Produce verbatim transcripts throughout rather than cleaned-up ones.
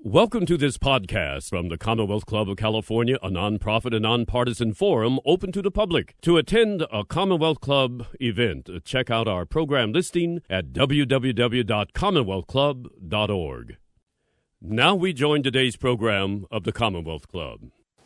Welcome to this podcast from the Commonwealth Club of California, a nonprofit and nonpartisan forum open to the public. To attend a Commonwealth Club event, check out our program listing at w w w dot commonwealth club dot org. Now we join today's program of the Commonwealth Club.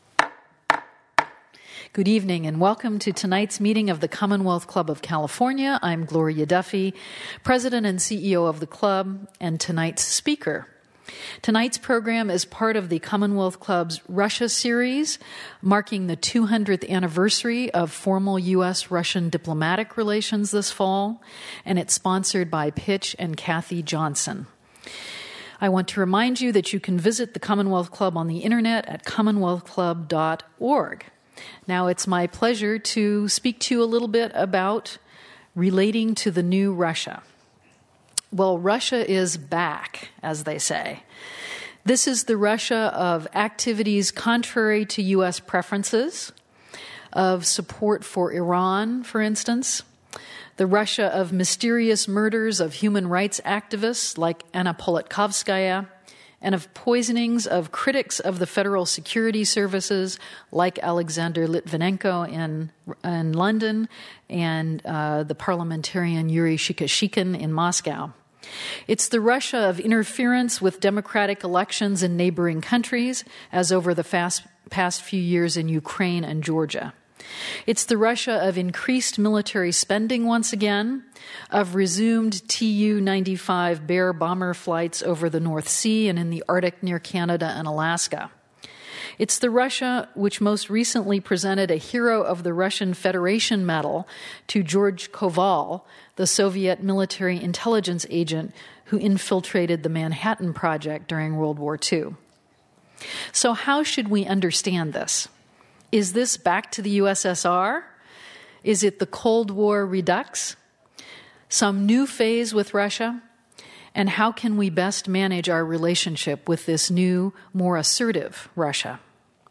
Good evening and welcome to tonight's meeting of the Commonwealth Club of California. I'm Gloria Duffy, President and C E O of the club, and tonight's speaker. Tonight's program is part of the Commonwealth Club's Russia series, marking the two hundredth anniversary of formal U S Russian diplomatic relations this fall, and it's sponsored by Pitch and Kathy Johnson. I want to remind you that you can visit the Commonwealth Club on the internet at commonwealth club dot org. Now, it's my pleasure to speak to you a little bit about relating to the new Russia. Well, Russia is back, as they say. This is the Russia of activities contrary to U S preferences, of support for Iran, for instance, the Russia of mysterious murders of human rights activists like Anna Politkovskaya, and of poisonings of critics of the Federal Security Services like Alexander Litvinenko in, in London and uh, the parliamentarian Yuri Shikashikhin in Moscow. It's the Russia of interference with democratic elections in neighboring countries, as over the fast, past few years in Ukraine and Georgia. It's the Russia of increased military spending once again, of resumed T U ninety-five Bear bomber flights over the North Sea and in the Arctic near Canada and Alaska. It's the Russia which most recently presented a Hero of the Russian Federation medal to George Koval, the Soviet military intelligence agent who infiltrated the Manhattan Project during World War Two. So how should we understand this? Is this back to the U S S R? Is it the Cold War redux? Some new phase with Russia? And how can we best manage our relationship with this new, more assertive Russia?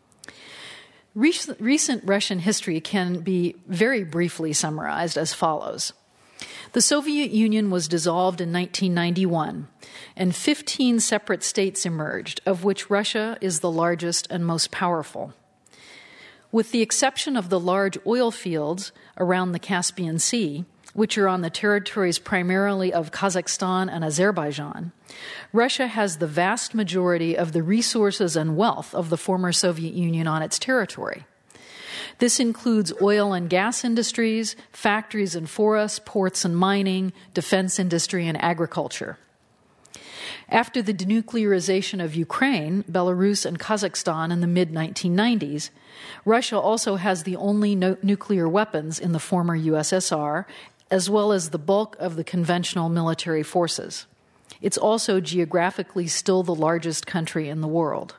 Recent, recent Russian history can be very briefly summarized as follows. The Soviet Union was dissolved in nineteen ninety-one, and fifteen separate states emerged, of which Russia is the largest and most powerful. With the exception of the large oil fields around the Caspian Sea, which are on the territories primarily of Kazakhstan and Azerbaijan, Russia has the vast majority of the resources and wealth of the former Soviet Union on its territory. This includes oil and gas industries, factories and forests, ports and mining, defense industry, and agriculture. After the denuclearization of Ukraine, Belarus, and Kazakhstan in the mid nineteen nineties, Russia also has the only no- nuclear weapons in the former U S S R, as well as the bulk of the conventional military forces. It's also geographically still the largest country in the world.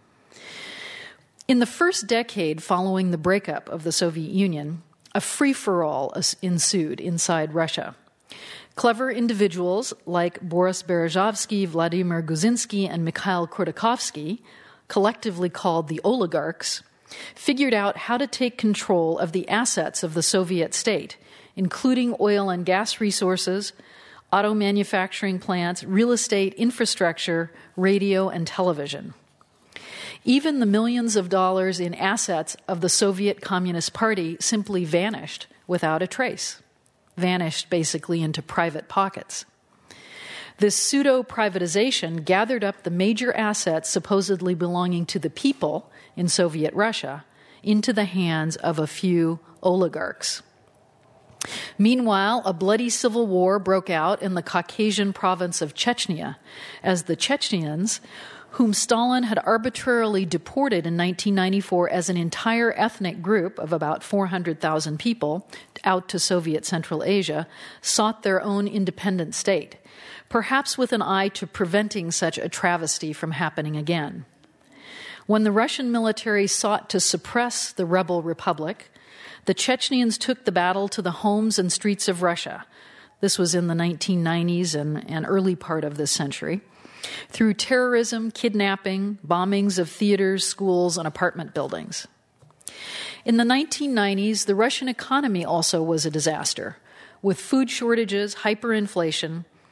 In the first decade following the breakup of the Soviet Union, a free-for-all ensued inside Russia. Clever individuals like Boris Berezovsky, Vladimir Guzinsky, and Mikhail Khodorkovsky, collectively called the oligarchs, figured out how to take control of the assets of the Soviet state, including oil and gas resources, auto manufacturing plants, real estate, infrastructure, radio, and television. Even the millions of dollars in assets of the Soviet Communist Party simply vanished without a trace. Vanished basically into private pockets. This pseudo-privatization gathered up the major assets supposedly belonging to the people in Soviet Russia into the hands of a few oligarchs. Meanwhile, a bloody civil war broke out in the Caucasian province of Chechnya as the Chechens, whom Stalin had arbitrarily deported in nineteen ninety-four as an entire ethnic group of about four hundred thousand people out to Soviet Central Asia, sought their own independent state, perhaps with an eye to preventing such a travesty from happening again. When the Russian military sought to suppress the rebel republic, the Chechens took the battle to the homes and streets of Russia. This was in the nineteen nineties and, and early part of this century. Through terrorism, kidnapping, bombings of theaters, schools, and apartment buildings. In the nineteen nineties, the Russian economy also was a disaster, with food shortages, hyperinflation,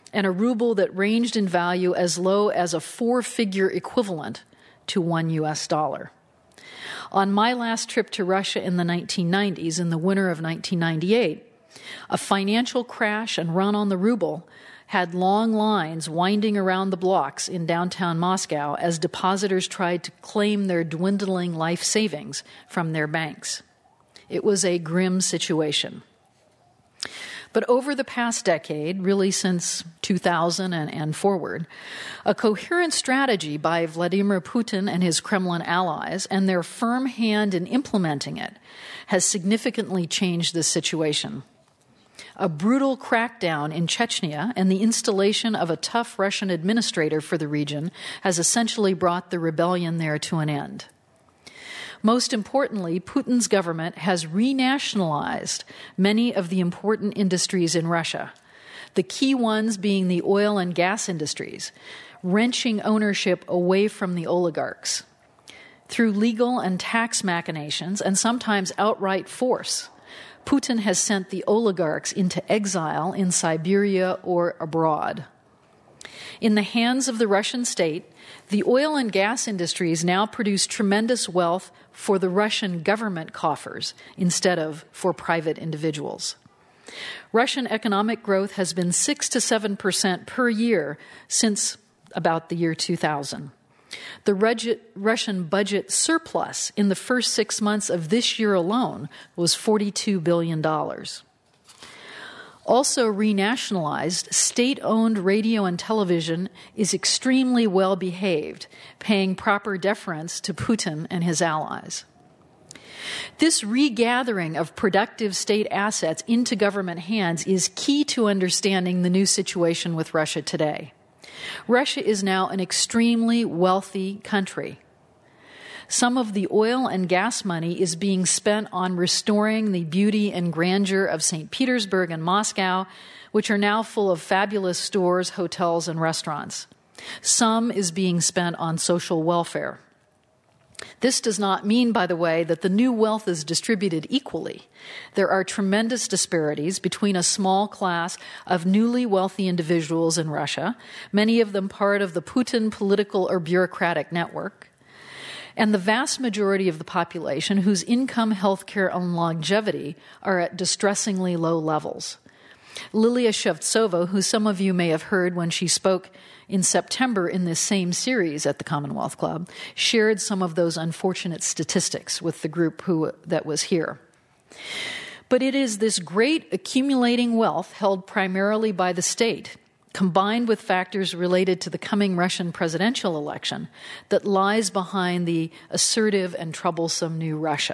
and a ruble that ranged in value as low as a four-figure equivalent to one U S dollar. On my last trip to Russia in the nineteen nineties, in the winter of nineteen ninety-eight, a financial crash and run on the ruble had long lines winding around the blocks in downtown Moscow as depositors tried to claim their dwindling life savings from their banks. It was a grim situation. But over the past decade, really since two thousand and, and forward, a coherent strategy by Vladimir Putin and his Kremlin allies and their firm hand in implementing it has significantly changed this situation. A brutal crackdown in Chechnya and the installation of a tough Russian administrator for the region has essentially brought the rebellion there to an end. Most importantly, Putin's government has renationalized many of the important industries in Russia, the key ones being the oil and gas industries, wrenching ownership away from the oligarchs. Through legal and tax machinations, and sometimes outright force, Putin has sent the oligarchs into exile in Siberia or abroad. In the hands of the Russian state, the oil and gas industries now produce tremendous wealth for the Russian government coffers instead of for private individuals. Russian economic growth has been six to seven percent per year since about the year two thousand. The Russian budget surplus in the first six months of this year alone was forty-two billion dollars. Also renationalized, state-owned radio and television is extremely well behaved, paying proper deference to Putin and his allies. This regathering of productive state assets into government hands is key to understanding the new situation with Russia today. Russia is now an extremely wealthy country. Some of the oil and gas money is being spent on restoring the beauty and grandeur of Saint Petersburg and Moscow, which are now full of fabulous stores, hotels, and restaurants. Some is being spent on social welfare. This does not mean, by the way, that the new wealth is distributed equally. There are tremendous disparities between a small class of newly wealthy individuals in Russia, many of them part of the Putin political or bureaucratic network, and the vast majority of the population whose income, healthcare, and longevity are at distressingly low levels. Lilia Shevtsova, who some of you may have heard when she spoke in September in this same series at the Commonwealth Club, shared some of those unfortunate statistics with the group who that was here. But it is this great accumulating wealth held primarily by the state, combined with factors related to the coming Russian presidential election, that lies behind the assertive and troublesome new Russia.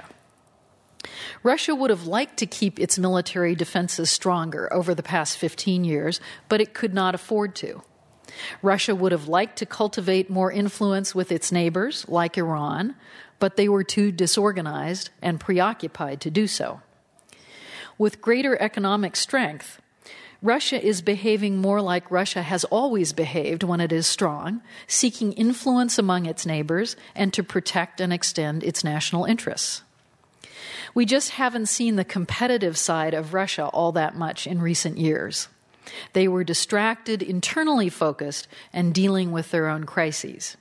Russia would have liked to keep its military defenses stronger over the past fifteen years, but it could not afford to. Russia would have liked to cultivate more influence with its neighbors, like Iran, but they were too disorganized and preoccupied to do so. With greater economic strength, Russia is behaving more like Russia has always behaved when it is strong, seeking influence among its neighbors and to protect and extend its national interests. We just haven't seen the competitive side of Russia all that much in recent years. They were distracted, internally focused, and dealing with their own crises.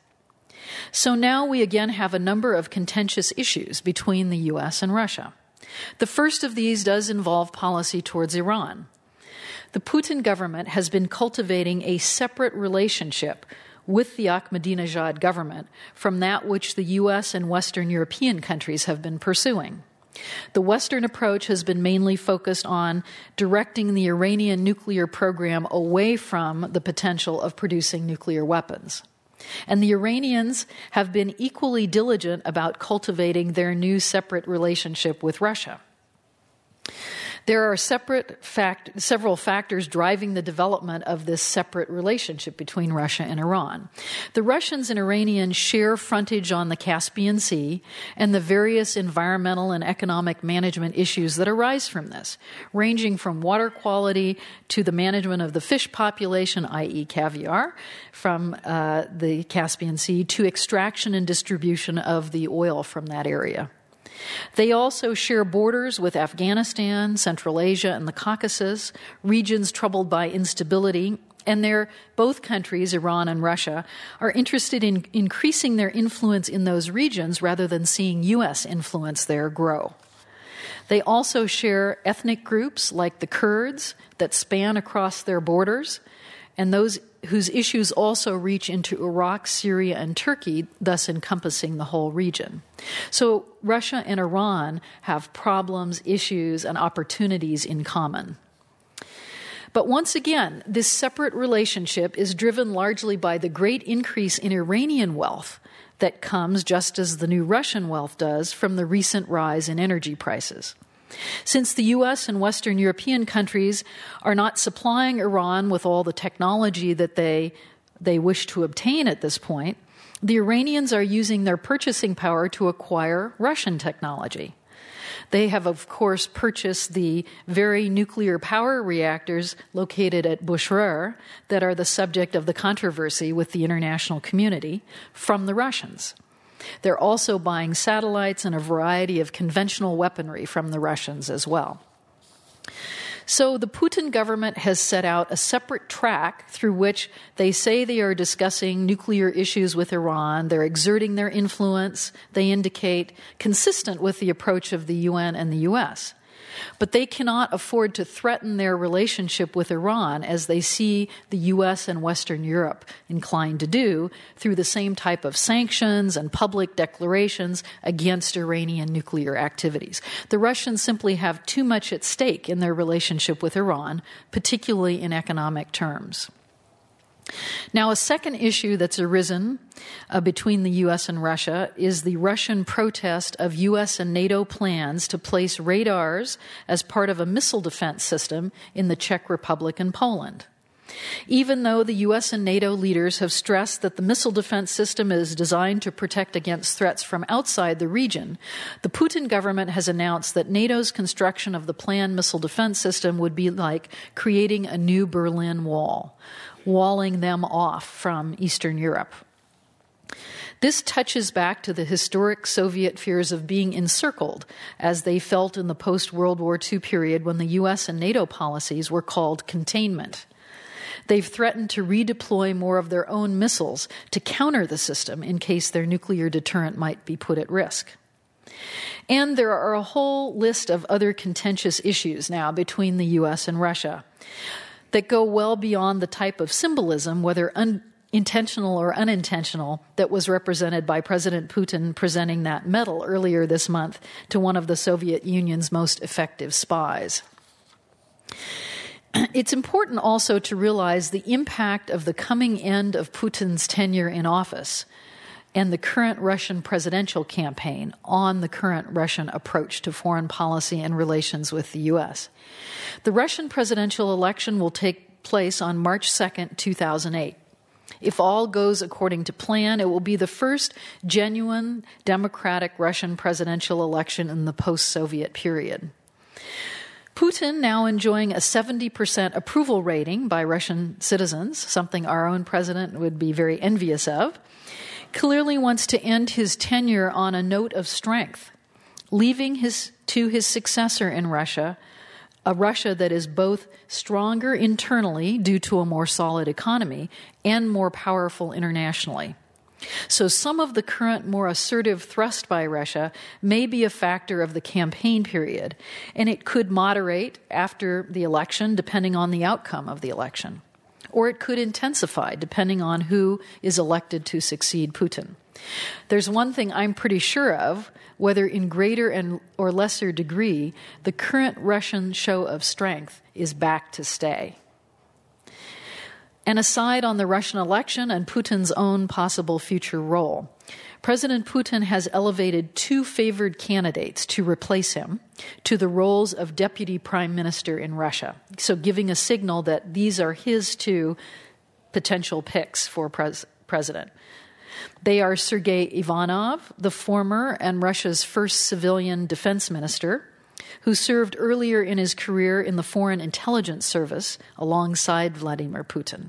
So now we again have a number of contentious issues between the U S and Russia. The first of these does involve policy towards Iran. The Putin government has been cultivating a separate relationship with the Ahmadinejad government from that which the U S and Western European countries have been pursuing. The Western approach has been mainly focused on directing the Iranian nuclear program away from the potential of producing nuclear weapons. And the Iranians have been equally diligent about cultivating their new separate relationship with Russia. There are separate fact, several factors driving the development of this separate relationship between Russia and Iran. The Russians and Iranians share frontage on the Caspian Sea and the various environmental and economic management issues that arise from this, ranging from water quality to the management of the fish population, that is caviar, from uh, the Caspian Sea to extraction and distribution of the oil from that area. They also share borders with Afghanistan, Central Asia, and the Caucasus, regions troubled by instability And they're, both countries, Iran and Russia, are interested in increasing their influence in those regions rather than seeing U S influence there grow. They also share ethnic groups like the Kurds that span across their borders, and those whose issues also reach into Iraq, Syria, and Turkey, thus encompassing the whole region. So Russia and Iran have problems, issues, and opportunities in common. But once again, this separate relationship is driven largely by the great increase in Iranian wealth that comes, just as the new Russian wealth does, from the recent rise in energy prices. Since the U S and Western European countries are not supplying Iran with all the technology that they, they wish to obtain at this point, the Iranians are using their purchasing power to acquire Russian technology. They have, of course, purchased the very nuclear power reactors located at Bushehr that are the subject of the controversy with the international community from the Russians. They're also buying satellites and a variety of conventional weaponry from the Russians as well. So the Putin government has set out a separate track through which they say they are discussing nuclear issues with Iran. They're exerting their influence, they indicate, consistent with the approach of the U N and the U S. But they cannot afford to threaten their relationship with Iran, as they see the U S and Western Europe inclined to do, through the same type of sanctions and public declarations against Iranian nuclear activities. The Russians simply have too much at stake in their relationship with Iran, particularly in economic terms. Now, a second issue that's arisen uh, between the U S and Russia is the Russian protest of U S and NATO plans to place radars as part of a missile defense system in the Czech Republic and Poland. Even though the U S and NATO leaders have stressed that the missile defense system is designed to protect against threats from outside the region, the Putin government has announced that NATO's construction of the planned missile defense system would be like creating a new Berlin Wall, walling them off from Eastern Europe. This touches back to the historic Soviet fears of being encircled, as they felt in the post-World War Two period when the U S and NATO policies were called containment. They've threatened to redeploy more of their own missiles to counter the system in case their nuclear deterrent might be put at risk. And there are a whole list of other contentious issues now between the U S and Russia that go well beyond the type of symbolism, whether unintentional or unintentional, that was represented by President Putin presenting that medal earlier this month to one of the Soviet Union's most effective spies. It's important also to realize the impact of the coming end of Putin's tenure in office and the current Russian presidential campaign on the current Russian approach to foreign policy and relations with the U S. The Russian presidential election will take place on March second, two thousand eight. If all goes according to plan, it will be the first genuine democratic Russian presidential election in the post-Soviet period. Putin, now enjoying a seventy percent approval rating by Russian citizens, something our own president would be very envious of, clearly wants to end his tenure on a note of strength, leaving his, to his successor in Russia, a Russia that is both stronger internally due to a more solid economy and more powerful internationally. So some of the current more assertive thrust by Russia may be a factor of the campaign period, and it could moderate after the election depending on the outcome of the election. Or it could intensify depending on who is elected to succeed Putin. There's one thing I'm pretty sure of, whether in greater and or lesser degree, the current Russian show of strength is back to stay. And aside on the Russian election and Putin's own possible future role, President Putin has elevated two favored candidates to replace him to the roles of deputy prime minister in Russia, so giving a signal that these are his two potential picks for pres- president. They are Sergei Ivanov, the former and Russia's first civilian defense minister, who served earlier in his career in the Foreign Intelligence Service alongside Vladimir Putin.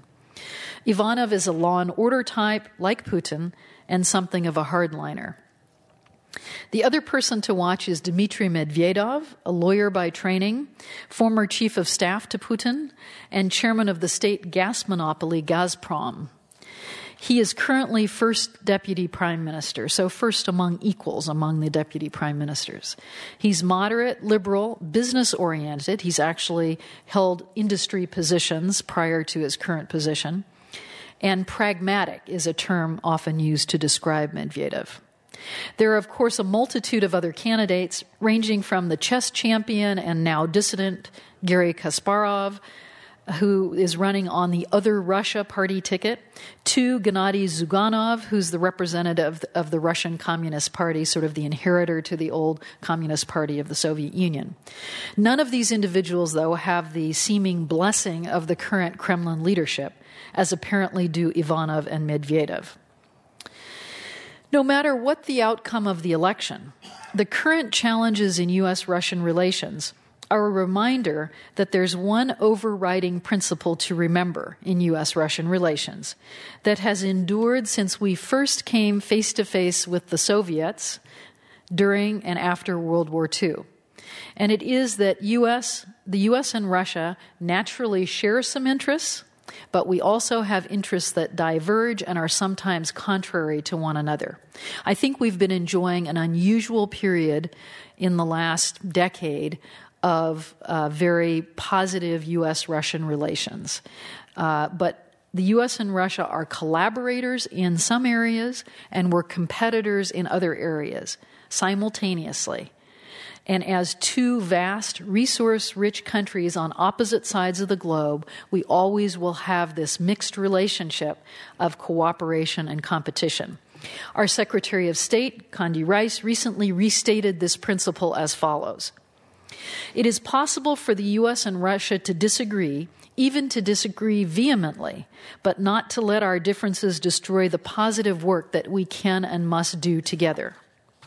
Ivanov is a law and order type, like Putin, and something of a hardliner. The other person to watch is Dmitry Medvedev, a lawyer by training, former chief of staff to Putin, and chairman of the state gas monopoly Gazprom. He is currently first deputy prime minister, so first among equals among the deputy prime ministers. He's moderate, liberal, business-oriented. He's actually held industry positions prior to his current position. And pragmatic is a term often used to describe Medvedev. There are, of course, a multitude of other candidates, ranging from the chess champion and now dissident Garry Kasparov, who is running on the Other Russia party ticket, to Gennady Zyuganov, who's the representative of the Russian Communist Party, sort of the inheritor to the old Communist Party of the Soviet Union. None of these individuals, though, have the seeming blessing of the current Kremlin leadership, as apparently do Ivanov and Medvedev. No matter what the outcome of the election, the current challenges in U S Russian relations are a reminder that there's one overriding principle to remember in U S Russian relations that has endured since we first came face to face with the Soviets during and after World War Two. And it is that U S, the U S and Russia naturally share some interests, but we also have interests that diverge and are sometimes contrary to one another. I think we've been enjoying an unusual period in the last decade of uh, very positive U S Russian relations. Uh, but the U S and Russia are collaborators in some areas, and we're competitors in other areas simultaneously. And as two vast, resource-rich countries on opposite sides of the globe, we always will have this mixed relationship of cooperation and competition. Our Secretary of State, Condi Rice, recently restated this principle as follows. It is possible for the U S and Russia to disagree, even to disagree vehemently, but not to let our differences destroy the positive work that we can and must do together.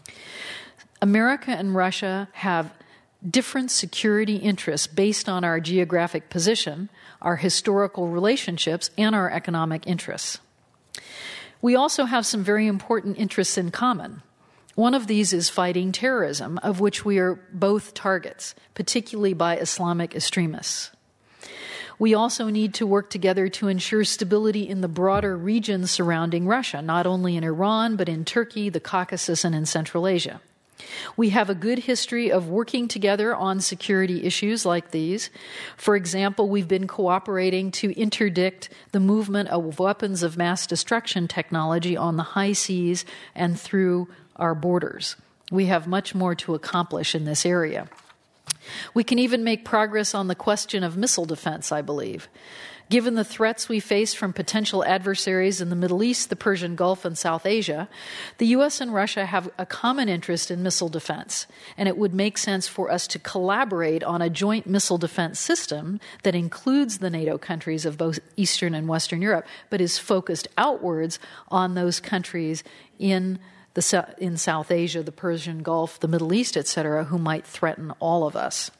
America and Russia have different security interests based on our geographic position, our historical relationships, and our economic interests. We also have some very important interests in common. One of these is fighting terrorism, of which we are both targets, particularly by Islamic extremists. We also need to work together to ensure stability in the broader regions surrounding Russia, not only in Iran, but in Turkey, the Caucasus, and in Central Asia. We have a good history of working together on security issues like these. For example, we've been cooperating to interdict the movement of weapons of mass destruction technology on the high seas and through our borders. We have much more to accomplish in this area. We can even make progress on the question of missile defense, I believe. Given the threats we face from potential adversaries in the Middle East, the Persian Gulf, and South Asia, the U S and Russia have a common interest in missile defense, and it would make sense for us to collaborate on a joint missile defense system that includes the NATO countries of both Eastern and Western Europe, but is focused outwards on those countries in the in South Asia, the Persian Gulf, the Middle East, et cetera, who might threaten all of us.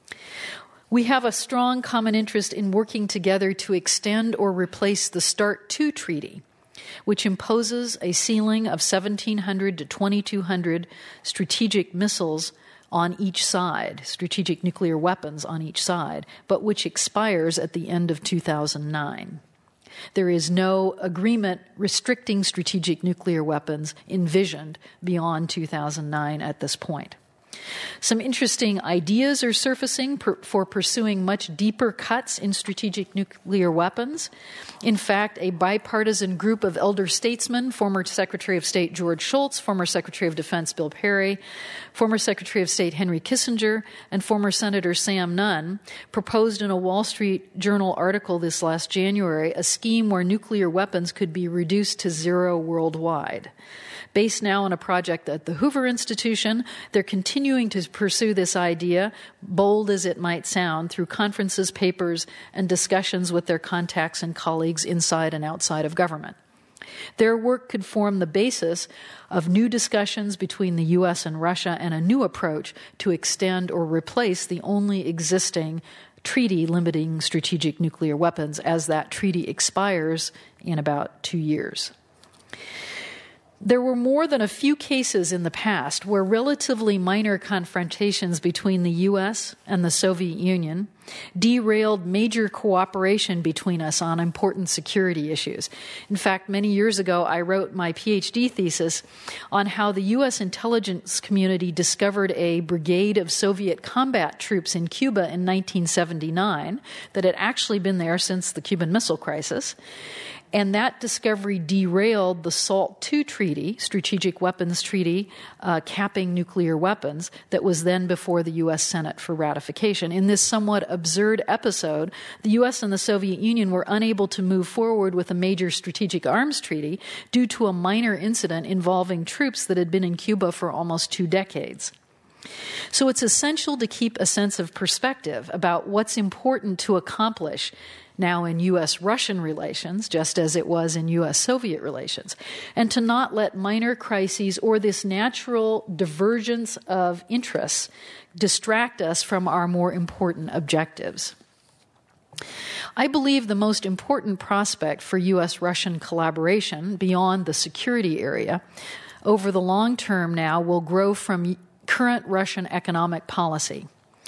We have a strong common interest in working together to extend or replace the START two treaty, which imposes a ceiling of seventeen hundred to twenty-two hundred strategic missiles on each side, strategic nuclear weapons on each side, but which expires at the end of two thousand nine. There is no agreement restricting strategic nuclear weapons envisioned beyond two thousand nine at this point. Some interesting ideas are surfacing per, for pursuing much deeper cuts in strategic nuclear weapons. In fact, a bipartisan group of elder statesmen, former Secretary of State George Shultz, former Secretary of Defense Bill Perry, former Secretary of State Henry Kissinger, and former Senator Sam Nunn, proposed in a Wall Street Journal article this last January a scheme where nuclear weapons could be reduced to zero worldwide. Based now on a project at the Hoover Institution, they're continuing to pursue this idea, bold as it might sound, through conferences, papers, and discussions with their contacts and colleagues inside and outside of government. Their work could form the basis of new discussions between the U S and Russia and a new approach to extend or replace the only existing treaty limiting strategic nuclear weapons as that treaty expires in about two years. There were more than a few cases in the past where relatively minor confrontations between the U S and the Soviet Union derailed major cooperation between us on important security issues. In fact, many years ago, I wrote my PhD thesis on how the U S intelligence community discovered a brigade of Soviet combat troops in Cuba in nineteen seventy-nine that had actually been there since the Cuban Missile Crisis. And that discovery derailed the SALT two treaty, Strategic Weapons Treaty, uh, capping nuclear weapons, that was then before the U S Senate for ratification. In this somewhat absurd episode, the U S and the Soviet Union were unable to move forward with a major strategic arms treaty due to a minor incident involving troops that had been in Cuba for almost two decades. So it's essential to keep a sense of perspective about what's important to accomplish now in U S Russian relations, just as it was in U S Soviet relations, and to not let minor crises or this natural divergence of interests distract us from our more important objectives. I believe the most important prospect for U S Russian collaboration beyond the security area over the long term now will grow from current Russian economic policy.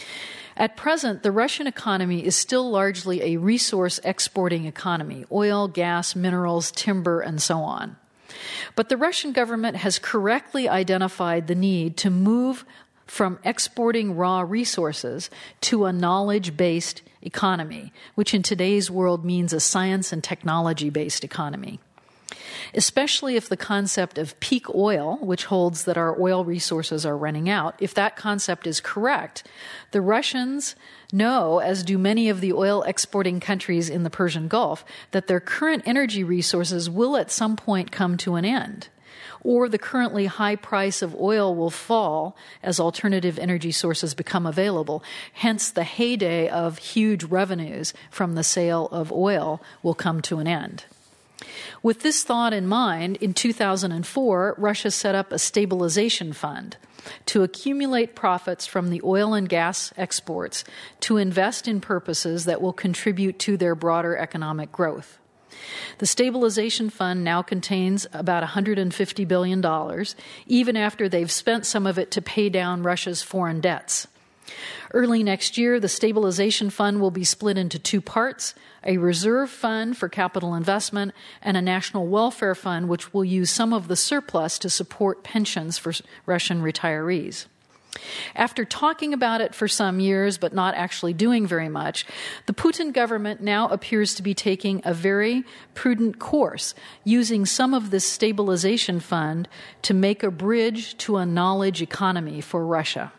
At present, the Russian economy is still largely a resource exporting economy, oil, gas, minerals, timber, and so on. But the Russian government has correctly identified the need to move from exporting raw resources to a knowledge-based economy, which in today's world means a science and technology-based economy. Especially if the concept of peak oil, which holds that our oil resources are running out, if that concept is correct, the Russians know, as do many of the oil exporting countries in the Persian Gulf, that their current energy resources will at some point come to an end, or the currently high price of oil will fall as alternative energy sources become available. Hence, the heyday of huge revenues from the sale of oil will come to an end. With this thought in mind, in two thousand four, Russia set up a stabilization fund to accumulate profits from the oil and gas exports to invest in purposes that will contribute to their broader economic growth. The stabilization fund now contains about one hundred fifty billion dollars, even after they've spent some of it to pay down Russia's foreign debts. Early next year, the stabilization fund will be split into two parts, a reserve fund for capital investment and a national welfare fund, which will use some of the surplus to support pensions for Russian retirees. After talking about it for some years but not actually doing very much, the Putin government now appears to be taking a very prudent course, using some of this stabilization fund to make a bridge to a knowledge economy for Russia.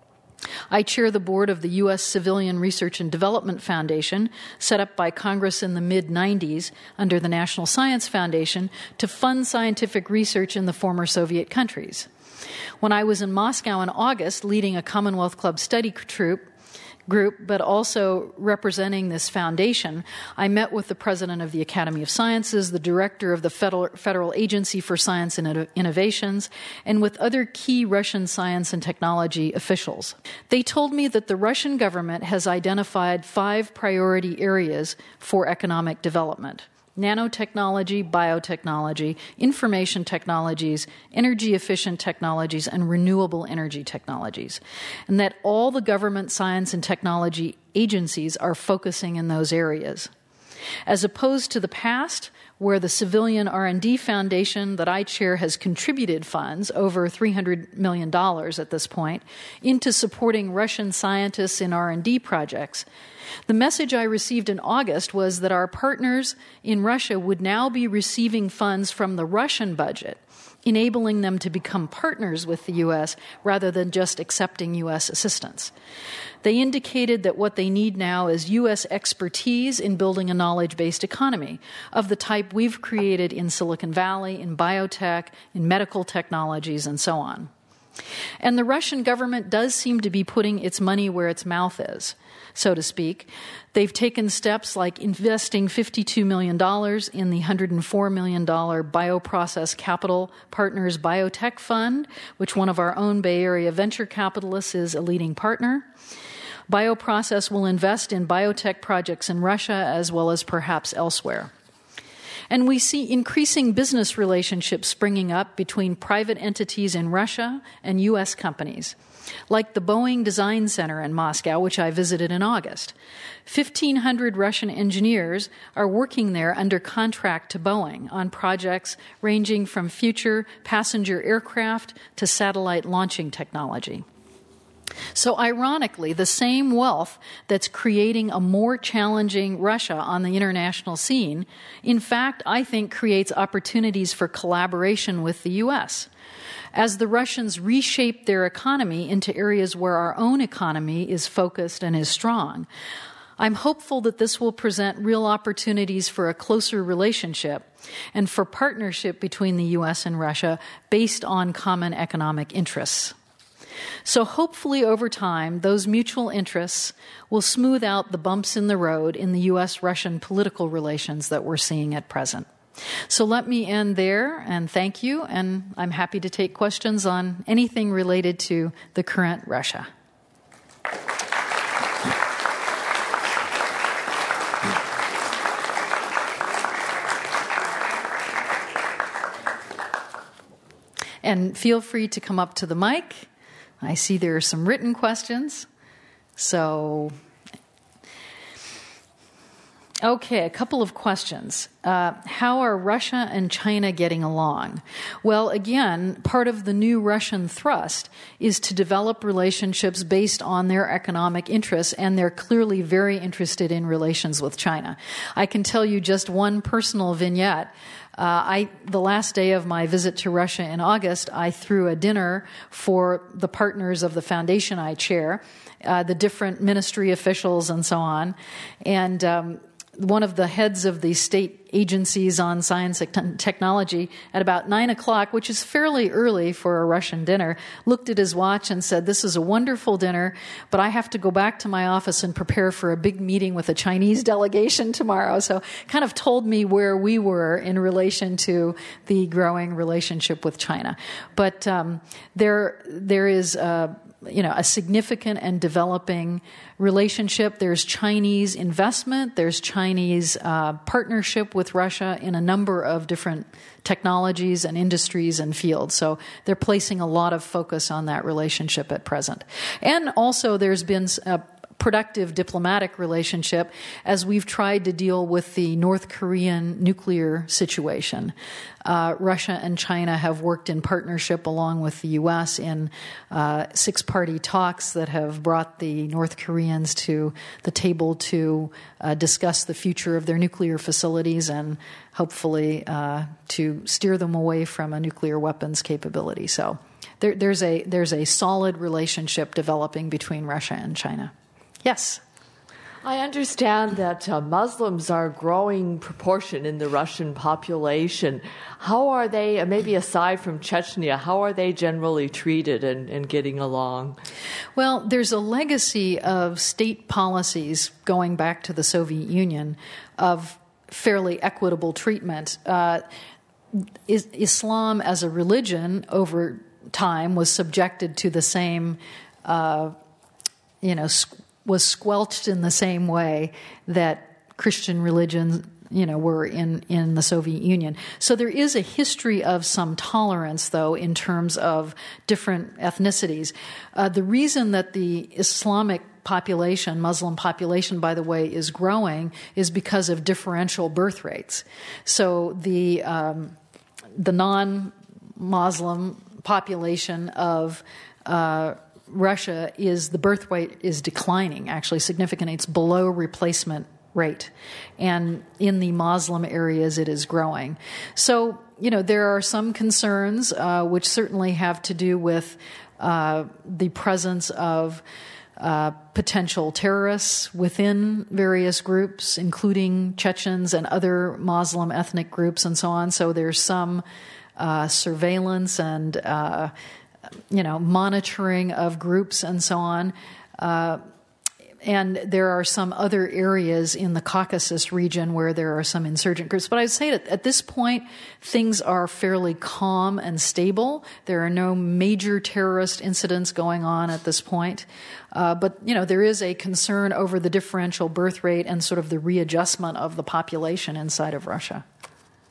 I chair the board of the U S Civilian Research and Development Foundation, set up by Congress in the mid nineties under the National Science Foundation to fund scientific research in the former Soviet countries. When I was in Moscow in August leading a Commonwealth Club study troop, group, but also representing this foundation, I met with the president of the Academy of Sciences, the director of the Federal, Federal Agency for Science and Innovations, and with other key Russian science and technology officials. They told me that the Russian government has identified five priority areas for economic development: nanotechnology, biotechnology, information technologies, energy-efficient technologies, and renewable energy technologies, and that all the government science and technology agencies are focusing in those areas. As opposed to the past, where the Civilian R and D Foundation that I chair has contributed funds, over three hundred million dollars at this point, into supporting Russian scientists in R and D projects, the message I received in August was that our partners in Russia would now be receiving funds from the Russian budget, enabling them to become partners with the U S rather than just accepting U S assistance. They indicated that what they need now is U S expertise in building a knowledge-based economy of the type we've created in Silicon Valley, in biotech, in medical technologies, and so on. And the Russian government does seem to be putting its money where its mouth is, so to speak. They've taken steps like investing fifty-two million dollars in the one hundred four million dollars Bioprocess Capital Partners Biotech Fund, which one of our own Bay Area venture capitalists is a leading partner. Bioprocess will invest in biotech projects in Russia as well as perhaps elsewhere. And we see increasing business relationships springing up between private entities in Russia and U S companies, like the Boeing Design Center in Moscow, which I visited in August. fifteen hundred Russian engineers are working there under contract to Boeing on projects ranging from future passenger aircraft to satellite launching technology. So ironically, the same wealth that's creating a more challenging Russia on the international scene, in fact, I think creates opportunities for collaboration with the U S. As the Russians reshape their economy into areas where our own economy is focused and is strong, I'm hopeful that this will present real opportunities for a closer relationship and for partnership between the U S and Russia based on common economic interests. So hopefully over time, those mutual interests will smooth out the bumps in the road in the U S Russian political relations that we're seeing at present. So let me end there and thank you, and I'm happy to take questions on anything related to the current Russia. And feel free to come up to the mic. I see there are some written questions. So, okay, a couple of questions. Uh, how are Russia and China getting along? Well, again, part of the new Russian thrust is to develop relationships based on their economic interests, and they're clearly very interested in relations with China. I can tell you just one personal vignette. Uh, I, the last day of my visit to Russia in August, I threw a dinner for the partners of the foundation I chair, uh, the different ministry officials and so on. And um, one of the heads of the state agencies on science and technology at about nine o'clock, which is fairly early for a Russian dinner, looked at his watch and said, "This is a wonderful dinner, but I have to go back to my office and prepare for a big meeting with a Chinese delegation tomorrow." So kind of told me where we were in relation to the growing relationship with China. But um, there, there is a, you know, a significant and developing relationship. There's Chinese investment. There's Chinese uh, partnership with Russia in a number of different technologies and industries and fields. So they're placing a lot of focus on that relationship at present. And also there's been a productive diplomatic relationship as we've tried to deal with the North Korean nuclear situation. Uh, Russia and China have worked in partnership along with the U S in uh, six-party talks that have brought the North Koreans to the table to uh, discuss the future of their nuclear facilities and hopefully uh, to steer them away from a nuclear weapons capability. So there, there's a there's a solid relationship developing between Russia and China. Yes. I understand that uh, Muslims are a growing proportion in the Russian population. How are they, uh, maybe aside from Chechnya, how are they generally treated and, and getting along? Well, there's a legacy of state policies going back to the Soviet Union of fairly equitable treatment. Uh, is, Islam as a religion over time was subjected to the same, uh, you know, was squelched in the same way that Christian religions, you know, were in, in the Soviet Union. So there is a history of some tolerance, though, in terms of different ethnicities. Uh, the reason that the Islamic population, Muslim population, by the way, is growing is because of differential birth rates. So the um, the non-Muslim population of uh Russia is, the birth rate is declining, actually significantly. It's below replacement rate. And in the Muslim areas, it is growing. So, you know, there are some concerns, uh, which certainly have to do with uh, the presence of uh, potential terrorists within various groups, including Chechens and other Muslim ethnic groups and so on. So there's some uh, surveillance and uh you know, monitoring of groups and so on. Uh, and there are some other areas in the Caucasus region where there are some insurgent groups. But I'd say that at this point, things are fairly calm and stable. There are no major terrorist incidents going on at this point. Uh, but, you know, there is a concern over the differential birth rate and sort of the readjustment of the population inside of Russia.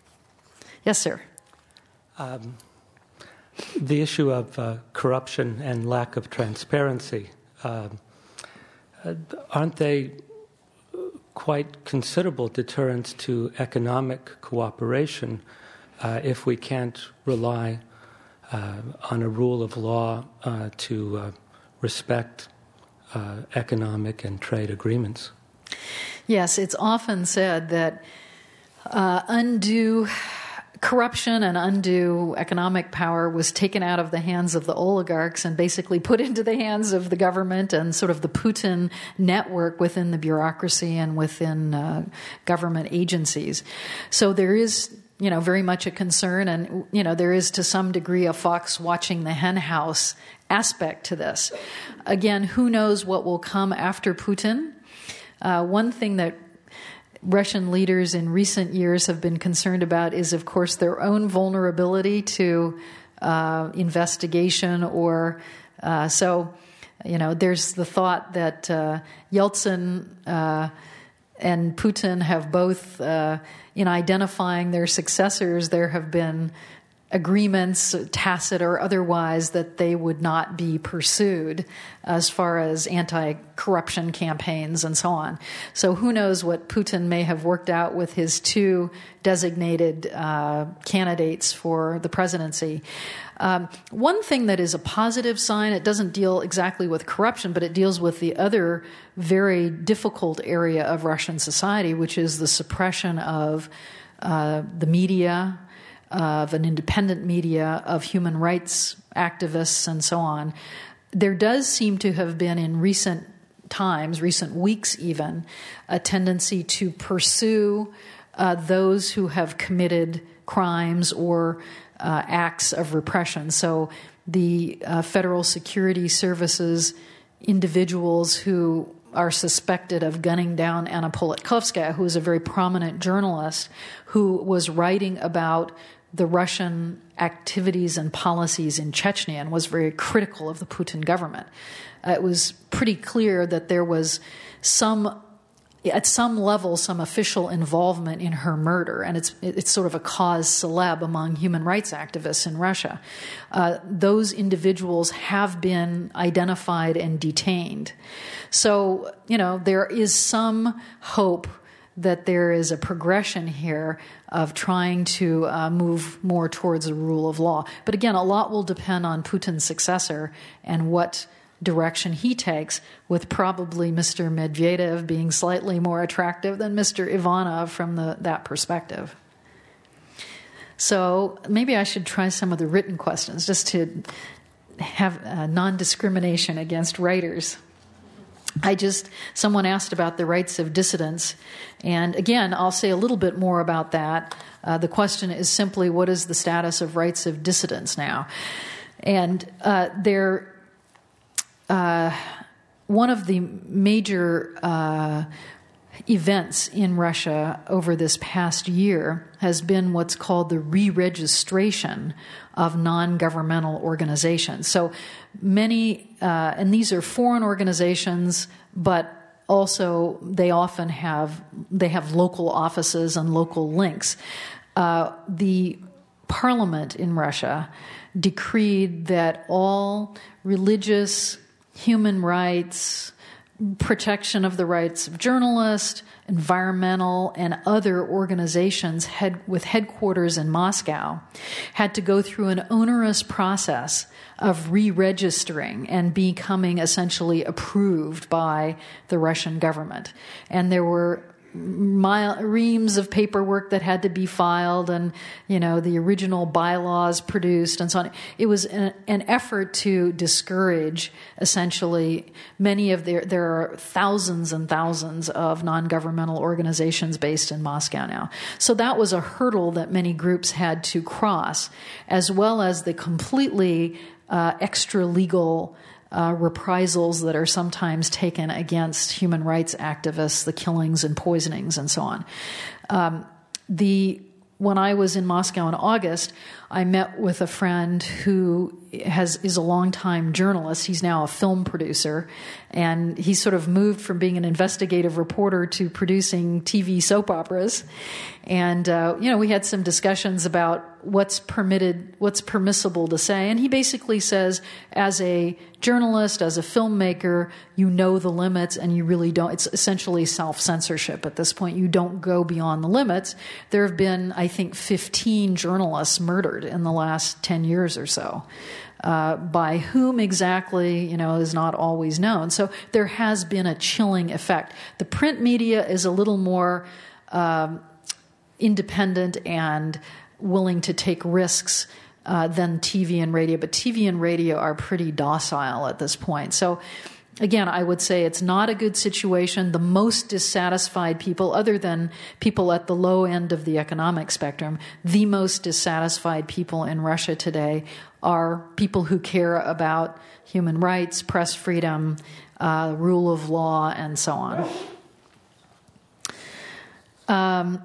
Yes, sir. Um, the issue of uh, corruption and lack of transparency, uh, aren't they quite considerable deterrents to economic cooperation uh, if we can't rely uh, on a rule of law uh, to uh, respect uh, economic and trade agreements? Yes, it's often said that uh, undue corruption and undue economic power was taken out of the hands of the oligarchs and basically put into the hands of the government and sort of the Putin network within the bureaucracy and within uh, government agencies. So there is, you know, very much a concern, and, you know, there is to some degree a fox watching the hen house aspect to this. Again, who knows what will come after Putin? Uh, one thing that Russian leaders in recent years have been concerned about is, of course, their own vulnerability to uh, investigation or uh, so, you know, there's the thought that uh, Yeltsin uh, and Putin have both, uh, in identifying their successors, there have been agreements, tacit or otherwise, that they would not be pursued as far as anti-corruption campaigns and so on. So who knows what Putin may have worked out with his two designated uh, candidates for the presidency. Um, one thing that is a positive sign, it doesn't deal exactly with corruption, but it deals with the other very difficult area of Russian society, which is the suppression of uh, the media, of an independent media, of human rights activists, and so on. There does seem to have been in recent times, recent weeks even, a tendency to pursue uh, those who have committed crimes or uh, acts of repression. So the uh, Federal Security Services individuals who are suspected of gunning down Anna Politkovskaya, who is a very prominent journalist who was writing about the Russian activities and policies in Chechnya and was very critical of the Putin government. Uh, it was pretty clear that there was some, at some level, some official involvement in her murder, and it's it's sort of a cause célèbre among human rights activists in Russia. Uh, those individuals have been identified and detained. So, you know, there is some hope that there is a progression here of trying to uh, move more towards a rule of law. But again, a lot will depend on Putin's successor and what direction he takes, with probably Mister Medvedev being slightly more attractive than Mister Ivanov from the, that perspective. So maybe I should try some of the written questions just to have uh, non-discrimination against writers. I just, someone asked about the rights of dissidents. And again, I'll say a little bit more about that. Uh, the question is simply, what is the status of rights of dissidents now? And uh, there, uh, one of the major uh, events in Russia over this past year has been what's called the re-registration of non-governmental organizations. So many, uh, and these are foreign organizations, but also they often have, they have local offices and local links. Uh, the parliament in Russia decreed that all religious, human rights, protection of the rights of journalists, environmental, and other organizations head, with headquarters in Moscow had to go through an onerous process of re-registering and becoming essentially approved by the Russian government. And there were mile, reams of paperwork that had to be filed, and, you know, the original bylaws produced and so on. It was an, an effort to discourage, essentially, many of their, there are thousands and thousands of non-governmental organizations based in Moscow now. So that was a hurdle that many groups had to cross, as well as the completely uh, extra-legal Uh, reprisals that are sometimes taken against human rights activists, the killings and poisonings and so on. Um, the when I was in Moscow in August, I met with a friend who has is a longtime journalist. He's now a film producer, and he's sort of moved from being an investigative reporter to producing T V soap operas. And uh, you know, we had some discussions about what's permitted, what's permissible to say, and he basically says, as a journalist, as a filmmaker, you know the limits, and you really don't. It's essentially self-censorship at this point. You don't go beyond the limits. There have been, I think, fifteen journalists murdered in the last ten years or so. Uh, by whom exactly, you know, is not always known. So there has been a chilling effect. The print media is a little more um, independent and willing to take risks uh, than T V and radio, but T V and radio are pretty docile at this point. So again, I would say it's not a good situation. The most dissatisfied people, other than people at the low end of the economic spectrum, the most dissatisfied people in Russia today are people who care about human rights, press freedom, uh, rule of law, and so on. Um,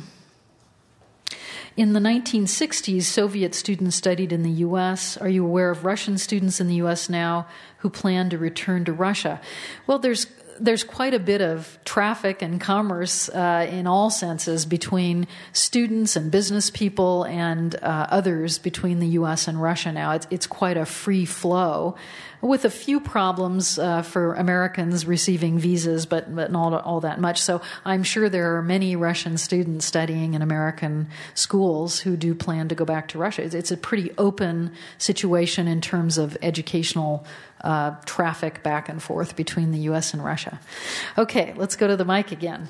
in the nineteen sixties, Soviet students studied in the U S. Are you aware of Russian students in the U S now who plan to return to Russia? Well, there's there's quite a bit of traffic and commerce uh, in all senses between students and business people and uh, others between the U S and Russia now. It's, it's quite a free flow, with a few problems uh, for Americans receiving visas, but, but not all that much. So I'm sure there are many Russian students studying in American schools who do plan to go back to Russia. It's, it's a pretty open situation in terms of educational uh, traffic back and forth between the U S and Russia. Okay, let's go to the mic again.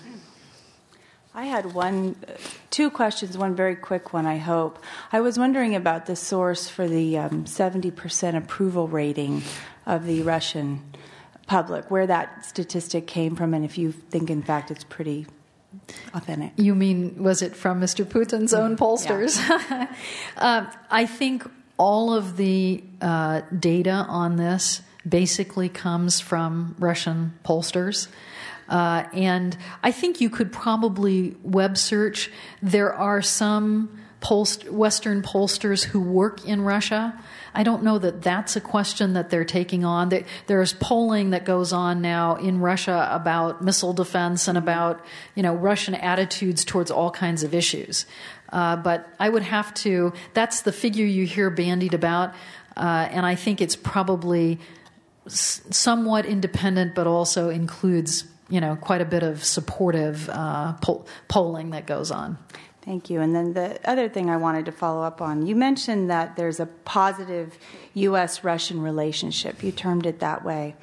I had one, two questions, one very quick one, I hope. I was wondering about the source for the um, seventy percent approval rating of the Russian public, where that statistic came from, and if you think, in fact, it's pretty authentic. You mean, was it from Mister Putin's own pollsters? Yeah. uh, I think all of the uh, data on this basically comes from Russian pollsters. Uh, and I think you could probably web search. There are some pollst- Western pollsters who work in Russia. I don't know that that's a question that they're taking on. There, there's polling that goes on now in Russia about missile defense and about, you know, Russian attitudes towards all kinds of issues. Uh, but I would have to, that's the figure you hear bandied about, uh, and I think it's probably s- somewhat independent, but also includes, you know, quite a bit of supportive uh, poll- polling that goes on. Thank you. And then the other thing I wanted to follow up on, you mentioned that there's a positive U S Russian relationship. You termed it that way.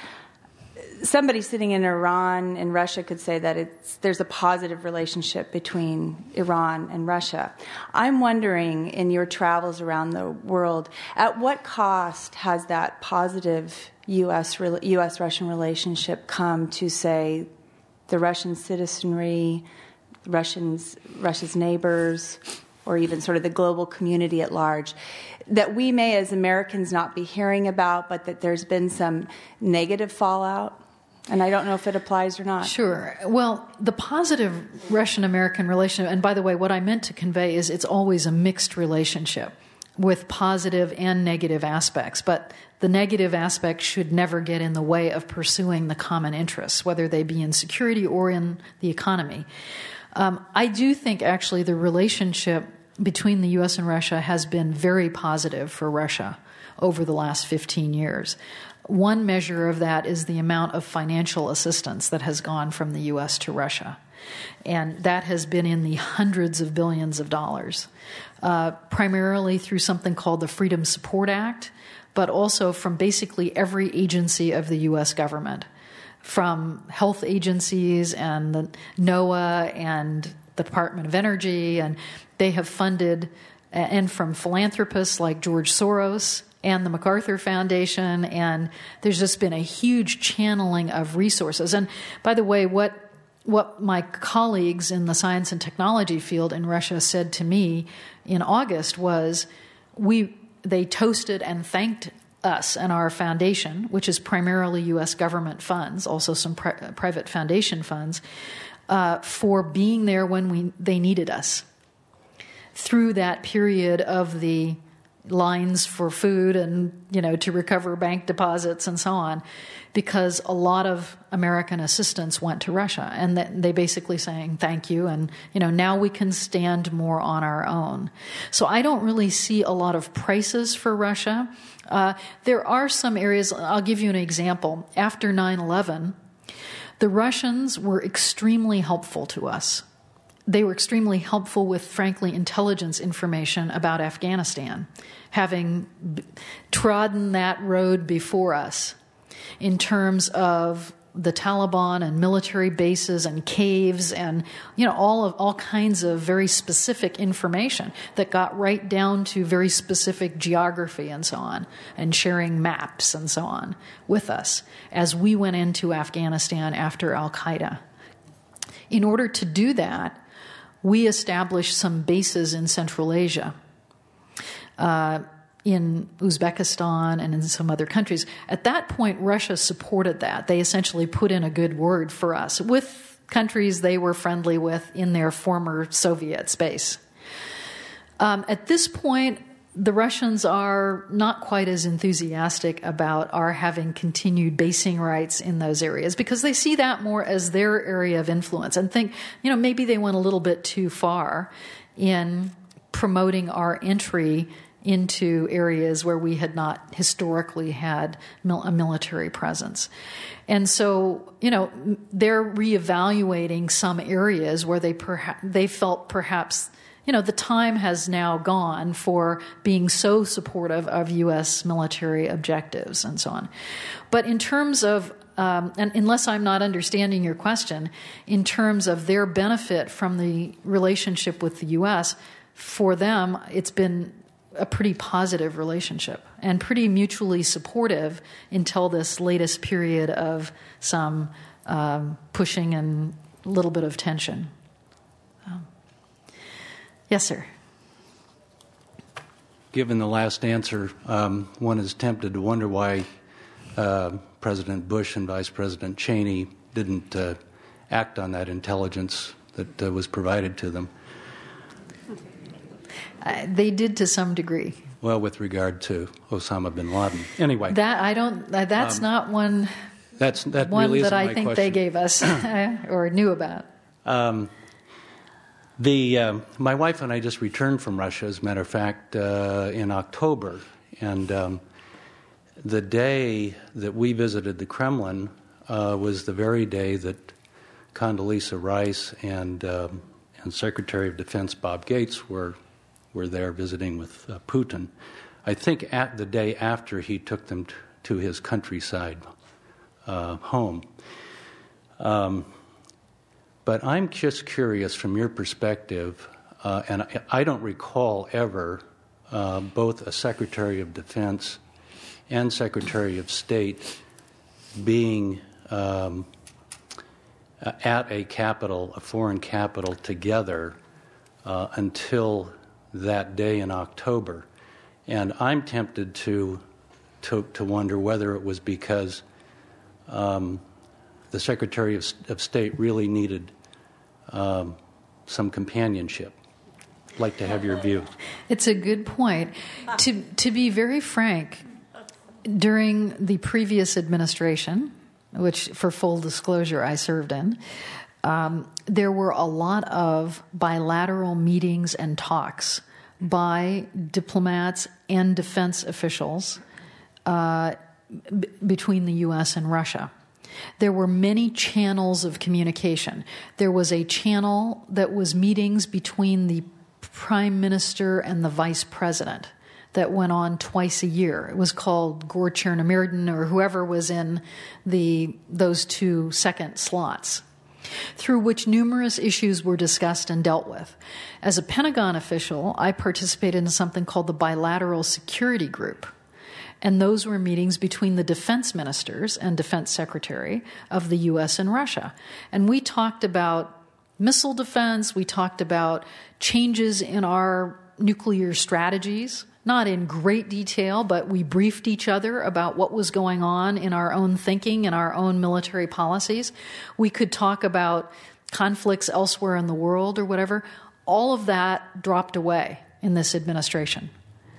Somebody sitting in Iran and Russia could say that it's, there's a positive relationship between Iran and Russia. I'm wondering, in your travels around the world, at what cost has that positive U S U S Russian relationship come to, say, the Russian citizenry, Russians, Russia's neighbors, or even sort of the global community at large, that we may as Americans not be hearing about, but that there's been some negative fallout? And I don't know if it applies or not. Sure. Well, the positive Russian-American relationship, and by the way, what I meant to convey is it's always a mixed relationship with positive and negative aspects, but the negative aspects should never get in the way of pursuing the common interests, whether they be in security or in the economy. Um, I do think, actually, the relationship between the U S and Russia has been very positive for Russia over the last fifteen years. One measure of that is the amount of financial assistance that has gone from the U S to Russia. And that has been in the hundreds of billions of dollars, uh, primarily through something called the Freedom Support Act, but also from basically every agency of the U S government, from health agencies and the NOAA and the Department of Energy, and they have funded, and from philanthropists like George Soros and the MacArthur Foundation, and there's just been a huge channeling of resources. And by the way, what what my colleagues in the science and technology field in Russia said to me in August was, we they toasted and thanked us and our foundation, which is primarily U S government funds, also some pri- private foundation funds, uh, for being there when we they needed us through that period of the lines for food and, you know, to recover bank deposits and so on, because a lot of American assistance went to Russia, and they basically saying thank you, and, you know, now we can stand more on our own. So I don't really see a lot of prices for Russia. Uh, there are some areas. I'll give you an example. After nine eleven, the Russians were extremely helpful to us. They were extremely helpful with, frankly, intelligence information about Afghanistan, having b- trodden that road before us in terms of the Taliban and military bases and caves and, you know, all of all kinds of very specific information that got right down to very specific geography and so on, and sharing maps and so on with us as we went into Afghanistan after Al-Qaeda. In order to do that, we established some bases in Central Asia, uh, in Uzbekistan and in some other countries. At that point, Russia supported that. They essentially put in a good word for us with countries they were friendly with in their former Soviet space. Um, at this point, the Russians are not quite as enthusiastic about our having continued basing rights in those areas, because they see that more as their area of influence and think, you know, maybe they went a little bit too far in promoting our entry into areas where we had not historically had mil- a military presence. And so, you know, they're reevaluating some areas where they perha- they felt perhaps, you know, the time has now gone for being so supportive of U S military objectives and so on. But in terms of, um, and unless I'm not understanding your question, in terms of their benefit from the relationship with the U S, for them, it's been a pretty positive relationship and pretty mutually supportive until this latest period of some um, pushing and a little bit of tension. Um, yes, sir. Given the last answer, um, one is tempted to wonder why uh, President Bush and Vice President Cheney didn't uh, act on that intelligence that uh, was provided to them. Uh, they did to some degree. Well, with regard to Osama bin Laden. Anyway. That I don't. Uh, that's um, not one. That's that one really that isn't I my think question. they gave us or knew about. Um, the uh, my wife and I just returned from Russia, as a matter of fact, uh, in October, and um, the day that we visited the Kremlin uh, was the very day that Condoleezza Rice and um, and Secretary of Defense Bob Gates were. were there visiting with uh, Putin, I think at the day after he took them t- to his countryside uh, home. Um, but I'm just curious from your perspective, uh, and I, I don't recall ever uh, both a Secretary of Defense and Secretary of State being um, at a capital, a foreign capital, together uh, until that day in October. And I'm tempted to to, to wonder whether it was because um, the Secretary of, of State really needed um, some companionship. I'd like to have your view. It's a good point. To to be very frank, during the previous administration, which for full disclosure I served in, Um, there were a lot of bilateral meetings and talks by diplomats and defense officials uh, b- between the U S and Russia. There were many channels of communication. There was a channel that was meetings between the prime minister and the vice president that went on twice a year. It was called Gore Chernomyrdin, or whoever was in the those two second slots, through which numerous issues were discussed and dealt with. As a Pentagon official, I participated in something called the Bilateral Security Group. And those were meetings between the defense ministers and defense secretary of the U S and Russia. And we talked about missile defense. We talked about changes in our nuclear strategies. Not in great detail, but we briefed each other about what was going on in our own thinking and our own military policies. We could talk about conflicts elsewhere in the world or whatever. All of that dropped away in this administration.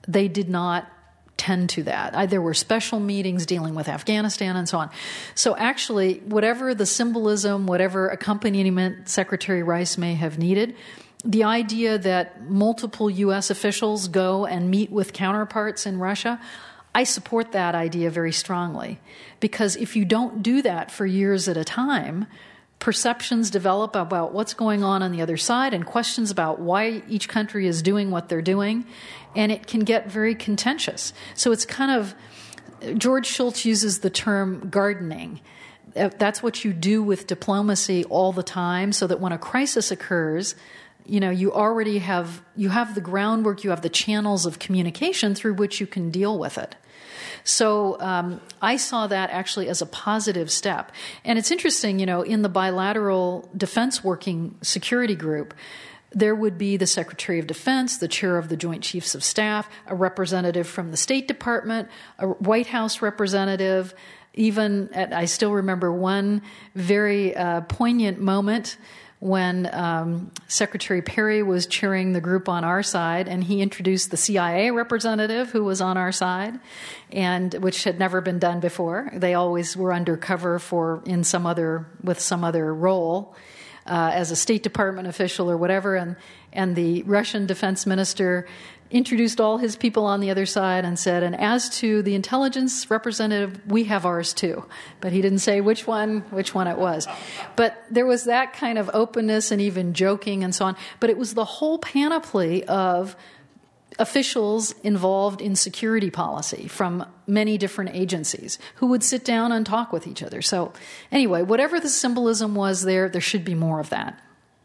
they did not tend to that. I, there were special meetings dealing with Afghanistan and so on. So actually, whatever the symbolism, whatever accompaniment Secretary Rice may have needed, the idea that multiple U S officials go and meet with counterparts in Russia, I support that idea very strongly. Because if you don't do that for years at a time, perceptions develop about what's going on on the other side and questions about why each country is doing what they're doing, and it can get very contentious. So it's kind of, George Shultz uses the term gardening. That's what you do with diplomacy all the time, so that when a crisis occurs, you know, you already have, you have the groundwork, you have the channels of communication through which you can deal with it. So um, I saw that actually as a positive step. And it's interesting, you know, in the bilateral defense working security group, there would be the Secretary of Defense, the chair of the Joint Chiefs of Staff, a representative from the State Department, a White House representative. Even at, I still remember one very uh, poignant moment when um, Secretary Perry was chairing the group on our side, and he introduced the C I A representative who was on our side, and which had never been done before. They always were undercover for in some other with some other role uh, as a State Department official or whatever, and and the Russian defense minister introduced all his people on the other side and said, and as to the intelligence representative, we have ours too. But he didn't say which one, which one it was. But there was that kind of openness and even joking and so on. But it was the whole panoply of officials involved in security policy from many different agencies who would sit down and talk with each other. So anyway, whatever the symbolism was there, there should be more of that.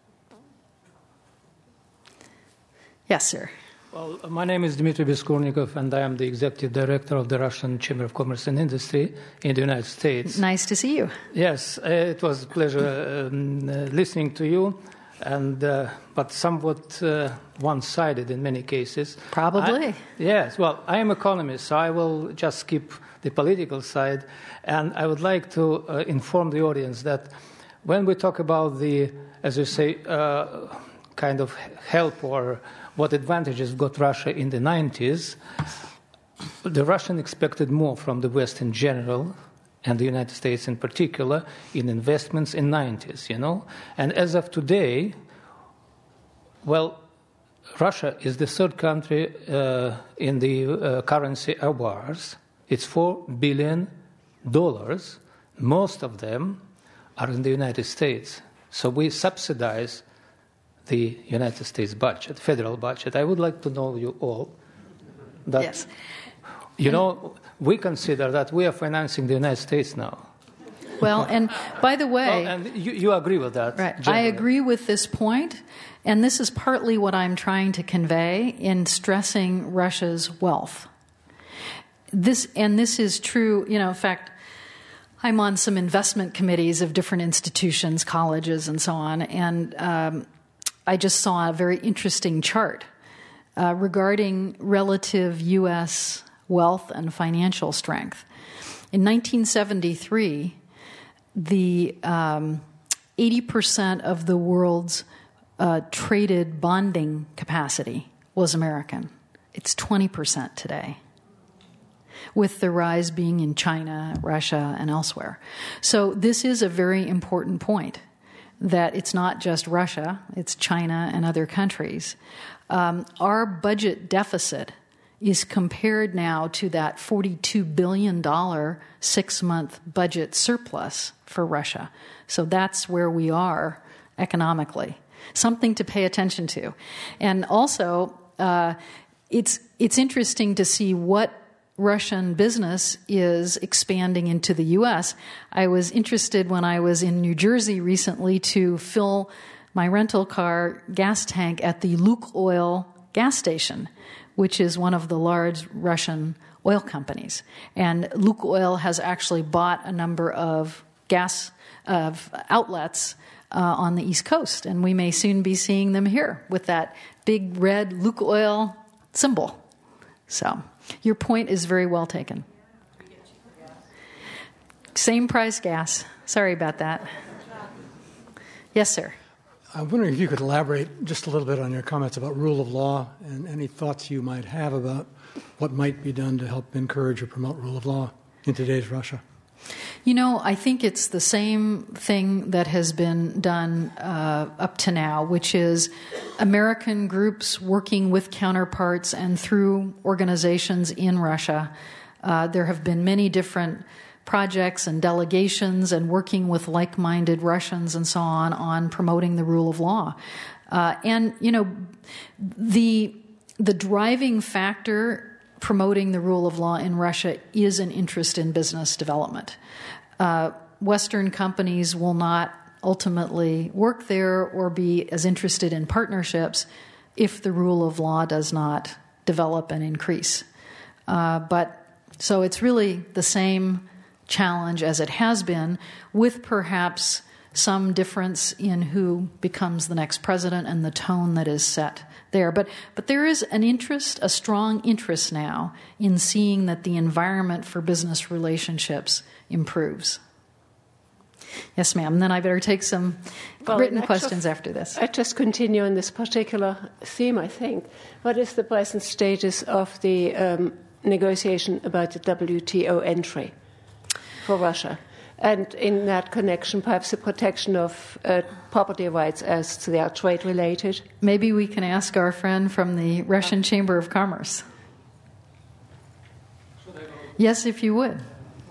Yes, sir. Well, my name is Dmitry Beskurnikov, and I am the Executive Director of the Russian Chamber of Commerce and Industry in the United States. Nice to see you. Yes, uh, it was a pleasure um, uh, listening to you, and uh, but somewhat uh, one-sided in many cases. Probably. I, yes, well, I am an economist, so I will just skip the political side, and I would like to uh, inform the audience that when we talk about the, as you say, uh, kind of help or what advantages got Russia in the nineties, the Russians expected more from the West in general, and the United States in particular, in investments in the nineties, you know. And as of today, well, Russia is the third country uh, in the uh, currency awards. It's four billion dollars. Most of them are in the United States. So we subsidize the United States budget, federal budget. I would like to know you all that, yes. you know, we consider that we are financing the United States now. Well, and by the way... Oh, and you, you agree with that? Right. Generally. I agree with this point, and this is partly what I'm trying to convey in stressing Russia's wealth. This and this is true, you know, in fact, I'm on some investment committees of different institutions, colleges, and so on, and um, I just saw a very interesting chart uh, regarding relative U S wealth and financial strength. In nineteen seventy-three, the um, eighty percent of the world's uh, traded bonding capacity was American. It's twenty percent today, with the rise being in China, Russia, and elsewhere. So this is a very important point, that it's not just Russia, it's China and other countries. Um, our budget deficit is compared now to that forty-two billion dollars six-month budget surplus for Russia. So that's where we are economically. Something to pay attention to. And also, uh, it's it's interesting to see what Russian business is expanding into the U S. I was interested when I was in New Jersey recently to fill my rental car gas tank at the Lukoil gas station, which is one of the large Russian oil companies. And Lukoil has actually bought a number of gas of outlets uh, on the East Coast, and we may soon be seeing them here with that big red Lukoil symbol. So your point is very well taken. Same price gas. Sorry about that. Yes, sir. I'm wondering if you could elaborate just a little bit on your comments about rule of law and any thoughts you might have about what might be done to help encourage or promote rule of law in today's Russia? You know, I think it's the same thing that has been done uh, up to now, which is American groups working with counterparts and through organizations in Russia. Uh, there have been many different projects and delegations and working with like-minded Russians and so on on promoting the rule of law. Uh, and, you know, the the driving factor promoting the rule of law in Russia is an interest in business development. Uh, Western companies will not ultimately work there or be as interested in partnerships if the rule of law does not develop and increase. Uh, but so it's really the same challenge as it has been, with perhaps some difference in who becomes the next president and the tone that is set there. But but there is an interest, a strong interest now in seeing that the environment for business relationships improves. Yes, ma'am. Then I better take some well, written questions after this. I just continue on this particular theme, I think. What is the present status of the um, negotiation about the W T O entry for Russia? And in that connection, perhaps the protection of uh, property rights as they are trade-related? Maybe we can ask our friend from the Russian Chamber of Commerce. Yes, if you would.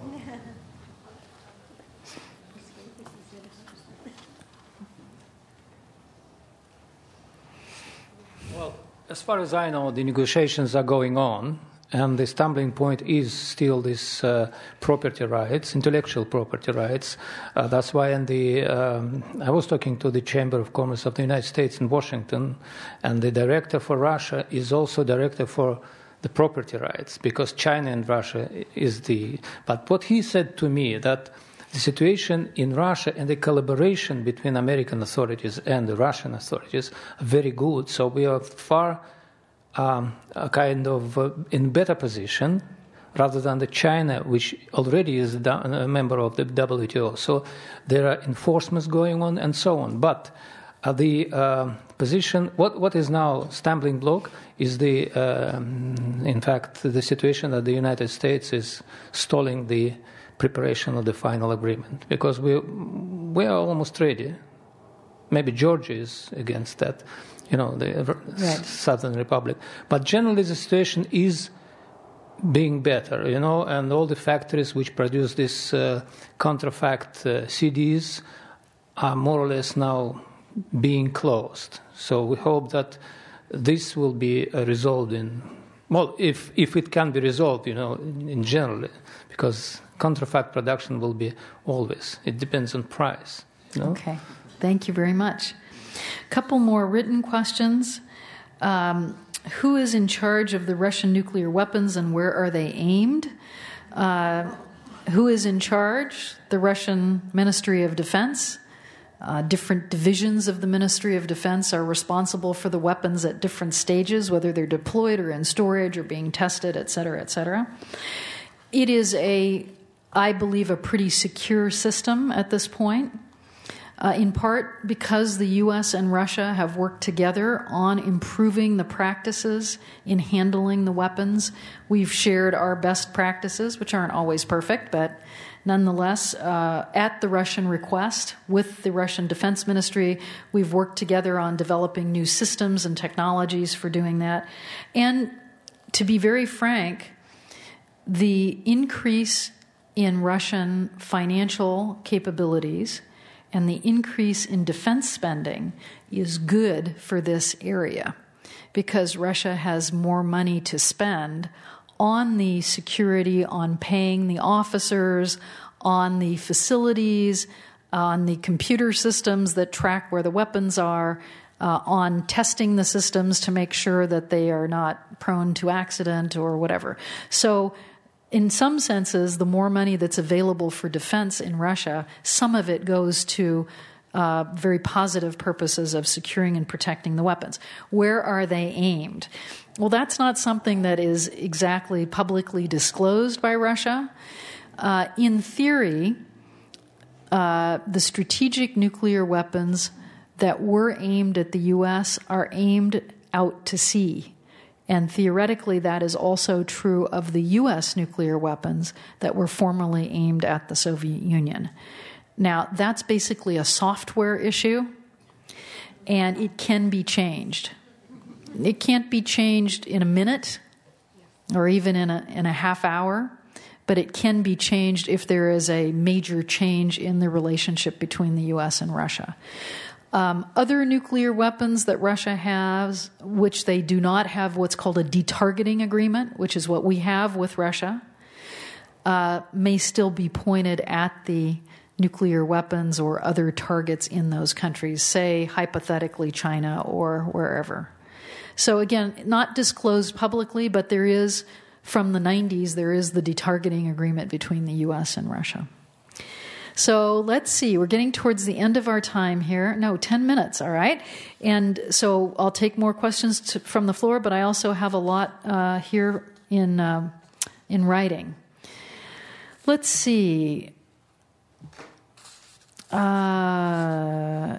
Well, as far as I know, the negotiations are going on. And the stumbling point is still this uh, property rights, intellectual property rights. Uh, that's why in the um, I was talking to the Chamber of Commerce of the United States in Washington, and the director for Russia is also director for the property rights, because China and Russia is the... But what he said to me, that the situation in Russia and the collaboration between American authorities and the Russian authorities are very good. So we are far... Um, a kind of uh, in better position rather than the China, which already is a member of the W T O. So there are enforcements going on and so on. But uh, the uh, position, what, what is now stumbling block is the, uh, in fact, the situation that the United States is stalling the preparation of the final agreement, because we we are almost ready. Maybe Georgia is against that. You know, the right. Southern Republic. But generally the situation is being better, you know, and all the factories which produce this uh, counterfeit uh, C Ds are more or less now being closed. So we hope that this will be uh, resolved in, well, if, if it can be resolved, you know, in, in general, because counterfeit production will be always. It depends on price, you know? Okay. Thank you very much. Couple more written questions. Um, who is in charge of the Russian nuclear weapons and where are they aimed? Uh, who is in charge? The Russian Ministry of Defense. Uh, different divisions of the Ministry of Defense are responsible for the weapons at different stages, whether they're deployed or in storage or being tested, et cetera, et cetera. It is a, I believe, a pretty secure system at this point. Uh, in part because the U S and Russia have worked together on improving the practices in handling the weapons. We've shared our best practices, which aren't always perfect, but nonetheless, uh, at the Russian request, with the Russian Defense Ministry, we've worked together on developing new systems and technologies for doing that. And to be very frank, the increase in Russian financial capabilities and the increase in defense spending is good for this area, because Russia has more money to spend on the security, on paying the officers, on the facilities, on the computer systems that track where the weapons are, uh, on testing the systems to make sure that they are not prone to accident or whatever. So in some senses, the more money that's available for defense in Russia, some of it goes to uh, very positive purposes of securing and protecting the weapons. Where are they aimed? Well, that's not something that is exactly publicly disclosed by Russia. Uh, in theory, uh, the strategic nuclear weapons that were aimed at the U S are aimed out to sea. And theoretically, that is also true of the U S nuclear weapons that were formerly aimed at the Soviet Union. Now, that's basically a software issue, and it can be changed. It can't be changed in a minute or even in a, in a half hour, but it can be changed if there is a major change in the relationship between the U S and Russia. Um, other nuclear weapons that Russia has, which they do not have what's called a detargeting agreement, which is what we have with Russia, uh, may still be pointed at the nuclear weapons or other targets in those countries, say hypothetically China or wherever. So again, not disclosed publicly, but there is, from the nineties, there is the detargeting agreement between the U S and Russia. So let's see, we're getting towards the end of our time here. No, ten minutes, all right? And so I'll take more questions to, from the floor, but I also have a lot uh, here in, uh, in writing. Let's see. Uh,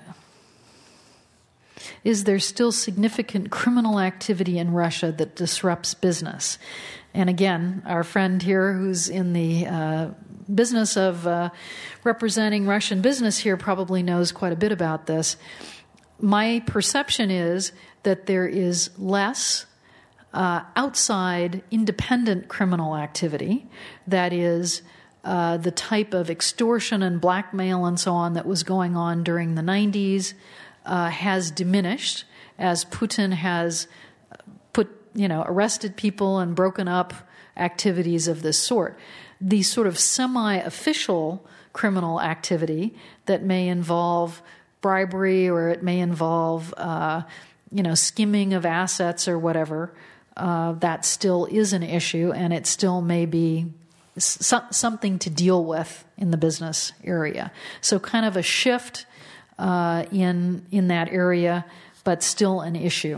is there still significant criminal activity in Russia that disrupts business? And again, our friend here who's in the uh, business of uh, representing Russian business here probably knows quite a bit about this. My perception is that there is less uh, outside independent criminal activity, that is uh, the type of extortion and blackmail and so on that was going on during the nineties uh, has diminished as Putin has put, you know, arrested people and broken up activities of this sort. The sort of semi-official criminal activity that may involve bribery or it may involve, uh, you know, skimming of assets or whatever, uh, that still is an issue, and it still may be so- something to deal with in the business area. So kind of a shift uh, in in that area, but still an issue.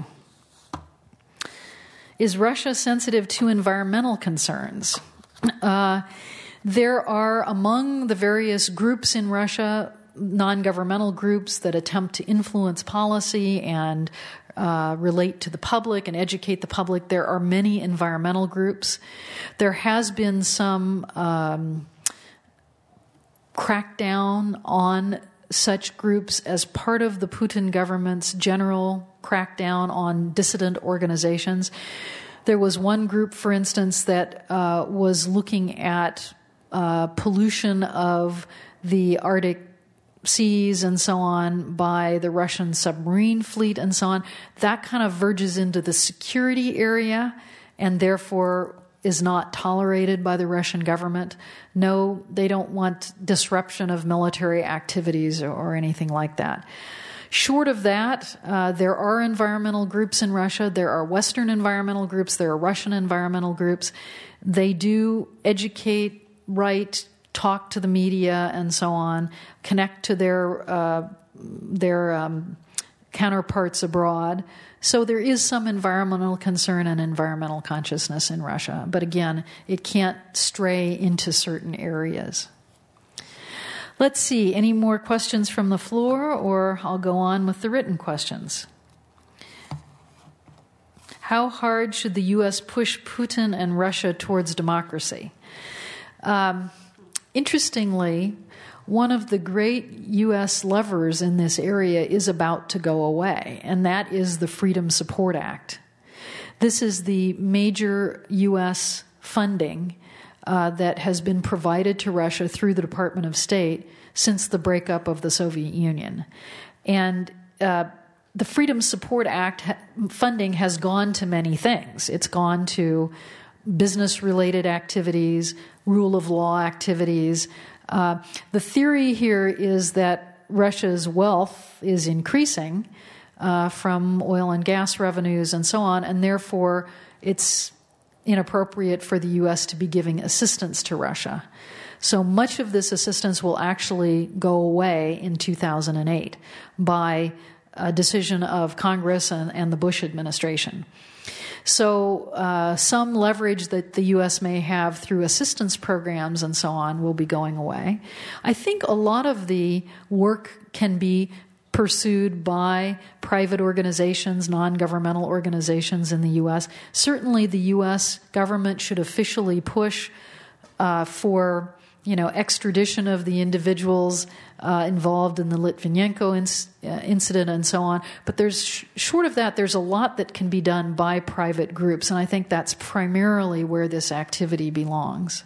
Is Russia sensitive to environmental concerns? Uh, there are, among the various groups in Russia, non-governmental groups that attempt to influence policy and uh, relate to the public and educate the public. There are many environmental groups. There has been some um, crackdown on such groups as part of the Putin government's general crackdown on dissident organizations. There was one group, for instance, that uh, was looking at uh, pollution of the Arctic seas and so on by the Russian submarine fleet and so on. That kind of verges into the security area and therefore is not tolerated by the Russian government. No, they don't want disruption of military activities or, or anything like that. Short of that, uh, there are environmental groups in Russia. There are Western environmental groups. There are Russian environmental groups. They do educate, write, talk to the media, and so on, connect to their uh, their um, counterparts abroad. So there is some environmental concern and environmental consciousness in Russia. But again, it can't stray into certain areas. Let's see, any more questions from the floor, or I'll go on with the written questions. How hard should the U S push Putin and Russia towards democracy? Um, interestingly, one of the great U S levers in this area is about to go away, and that is the Freedom Support Act. This is the major U S funding Uh, that has been provided to Russia through the Department of State since the breakup of the Soviet Union. And uh, the Freedom Support Act ha- funding has gone to many things. It's gone to business-related activities, rule of law activities. Uh, the theory here is that Russia's wealth is increasing uh, from oil and gas revenues and so on, and therefore it's inappropriate for the U S to be giving assistance to Russia. So much of this assistance will actually go away in two thousand eight by a decision of Congress and, and the Bush administration. So uh, some leverage that the U S may have through assistance programs and so on will be going away. I think a lot of the work can be pursued by private organizations, non-governmental organizations in the U S. Certainly the U S government should officially push uh, for, you know, extradition of the individuals uh, involved in the Litvinenko inc- uh, incident and so on. But there's sh- short of that, there's a lot that can be done by private groups, and I think that's primarily where this activity belongs.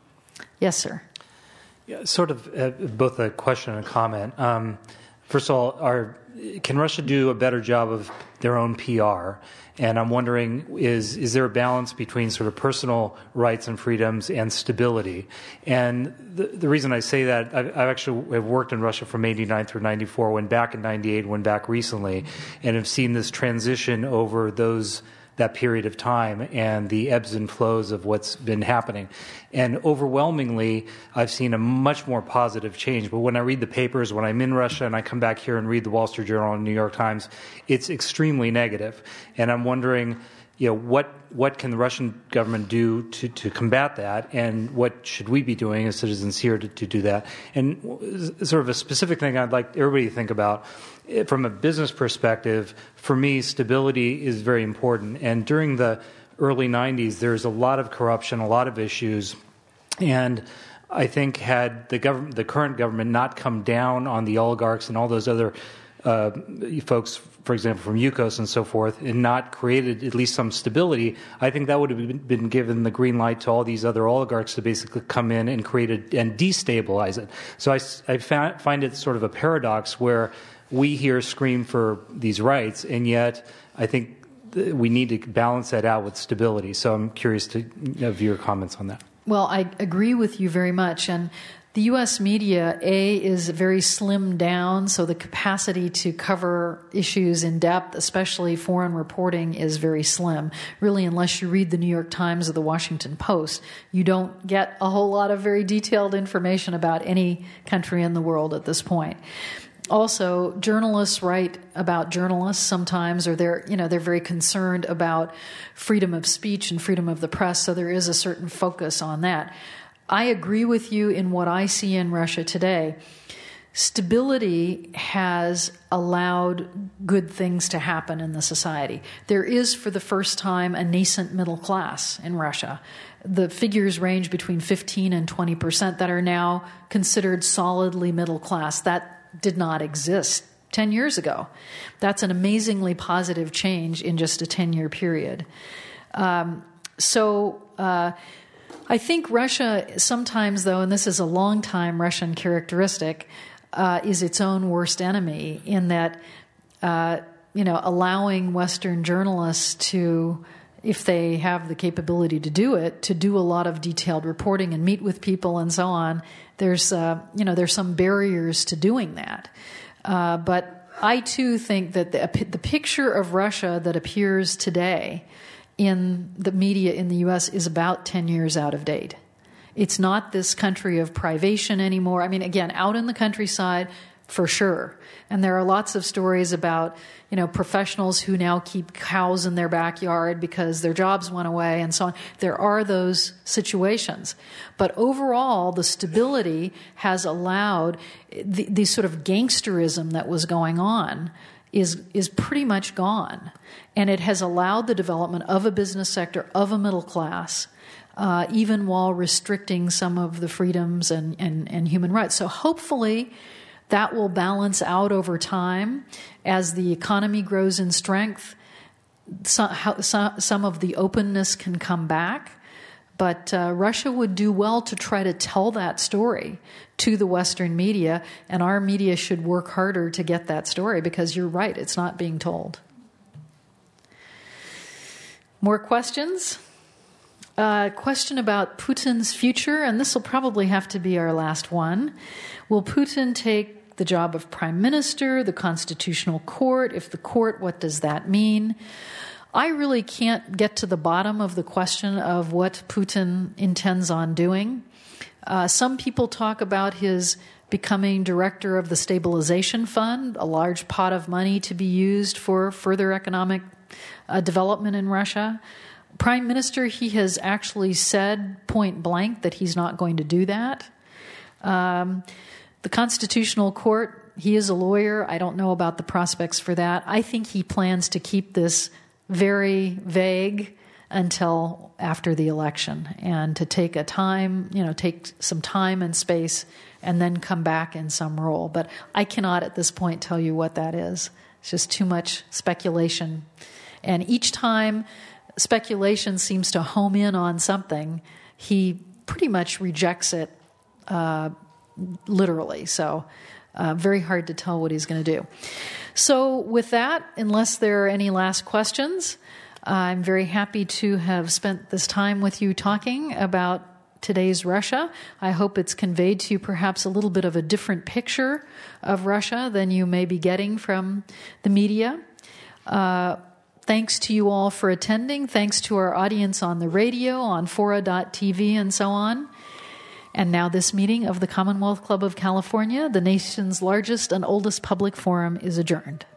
Yes, sir. Yeah, sort of uh, both a question and a comment. Um, first of all, are, can Russia do a better job of their own P R? And I'm wondering, is is there a balance between sort of personal rights and freedoms and stability? And the, the reason I say that, I've, I've actually have worked in Russia from eighty-nine through ninety-four, went back in ninety-eight, went back recently, and have seen this transition over those that period of time and the ebbs and flows of what's been happening. And overwhelmingly, I've seen a much more positive change. But when I read the papers, when I'm in Russia and I come back here and read the Wall Street Journal and New York Times, it's extremely negative. And I'm wondering, you know, what what can the Russian government do to, to combat that, and what should we be doing as citizens here to, to do that? And sort of a specific thing I'd like everybody to think about, from a business perspective, for me, stability is very important. And during the early nineties, there's a lot of corruption, a lot of issues, and I think had the government, the current government, not come down on the oligarchs and all those other uh, folks, for example, from Yukos and so forth, and not created at least some stability, I think that would have been given the green light to all these other oligarchs to basically come in and create it and destabilize it. So I, I found, find it sort of a paradox where we here scream for these rights, and yet I think th- we need to balance that out with stability. So I'm curious to have your comments on that. Well, I agree with you very much. And the U S media, A, is very slimmed down, so the capacity to cover issues in depth, especially foreign reporting, is very slim. Really, unless you read the New York Times or the Washington Post, you don't get a whole lot of very detailed information about any country in the world at this point. Also, journalists write about journalists sometimes, or they're, you know, they're very concerned about freedom of speech and freedom of the press, so there is a certain focus on that. I agree with you in what I see in Russia today. Stability has allowed good things to happen in the society. There is, for the first time, a nascent middle class in Russia. The figures range between fifteen and twenty percent that are now considered solidly middle class. That did not exist ten years ago. That's an amazingly positive change in just a ten-year period. Um, so uh, I think Russia sometimes, though, and this is a long-time Russian characteristic, uh, is its own worst enemy in that, uh, you know, allowing Western journalists to, if they have the capability to do it, to do a lot of detailed reporting and meet with people and so on. There's, uh, you know, there's some barriers to doing that. Uh, but I, too, think that the, the picture of Russia that appears today in the media in the U S is about ten years out of date. It's not this country of privation anymore. I mean, again, out in the countryside, for sure. And there are lots of stories about, you know, professionals who now keep cows in their backyard because their jobs went away and so on. There are those situations. But overall, the stability has allowed the, the sort of gangsterism that was going on is is pretty much gone. And it has allowed the development of a business sector, of a middle class, uh, even while restricting some of the freedoms and, and, and human rights. So hopefully that will balance out over time as the economy grows in strength. Some, how, some, some of the openness can come back. But uh, Russia would do well to try to tell that story to the Western media, and our media should work harder to get that story, because you're right, it's not being told. More questions? Uh, question about Putin's future, and this will probably have to be our last one. Will Putin take the job of prime minister, the constitutional court? If the court, what does that mean? I really can't get to the bottom of the question of what Putin intends on doing. Uh, some people talk about his becoming director of the Stabilization Fund, a large pot of money to be used for further economic uh, development in Russia. Prime Minister, he has actually said point blank that he's not going to do that. Um, the Constitutional Court, He is a lawyer. I don't know about the prospects for that. I think he plans to keep this very vague until after the election, and to take a time, you know, take some time and space and then come back in some role. But I cannot at this point tell you what that is. It's just too much speculation. And each time speculation seems to home in on something, he pretty much rejects it uh, literally. So uh, very hard to tell what he's going to do. So with that, unless there are any last questions, I'm very happy to have spent this time with you talking about today's Russia. I hope it's conveyed to you perhaps a little bit of a different picture of Russia than you may be getting from the media. Uh, thanks to you all for attending. Thanks to our audience on the radio, on Fora dot T V, and so on. And now this meeting of the Commonwealth Club of California, the nation's largest and oldest public forum, is adjourned.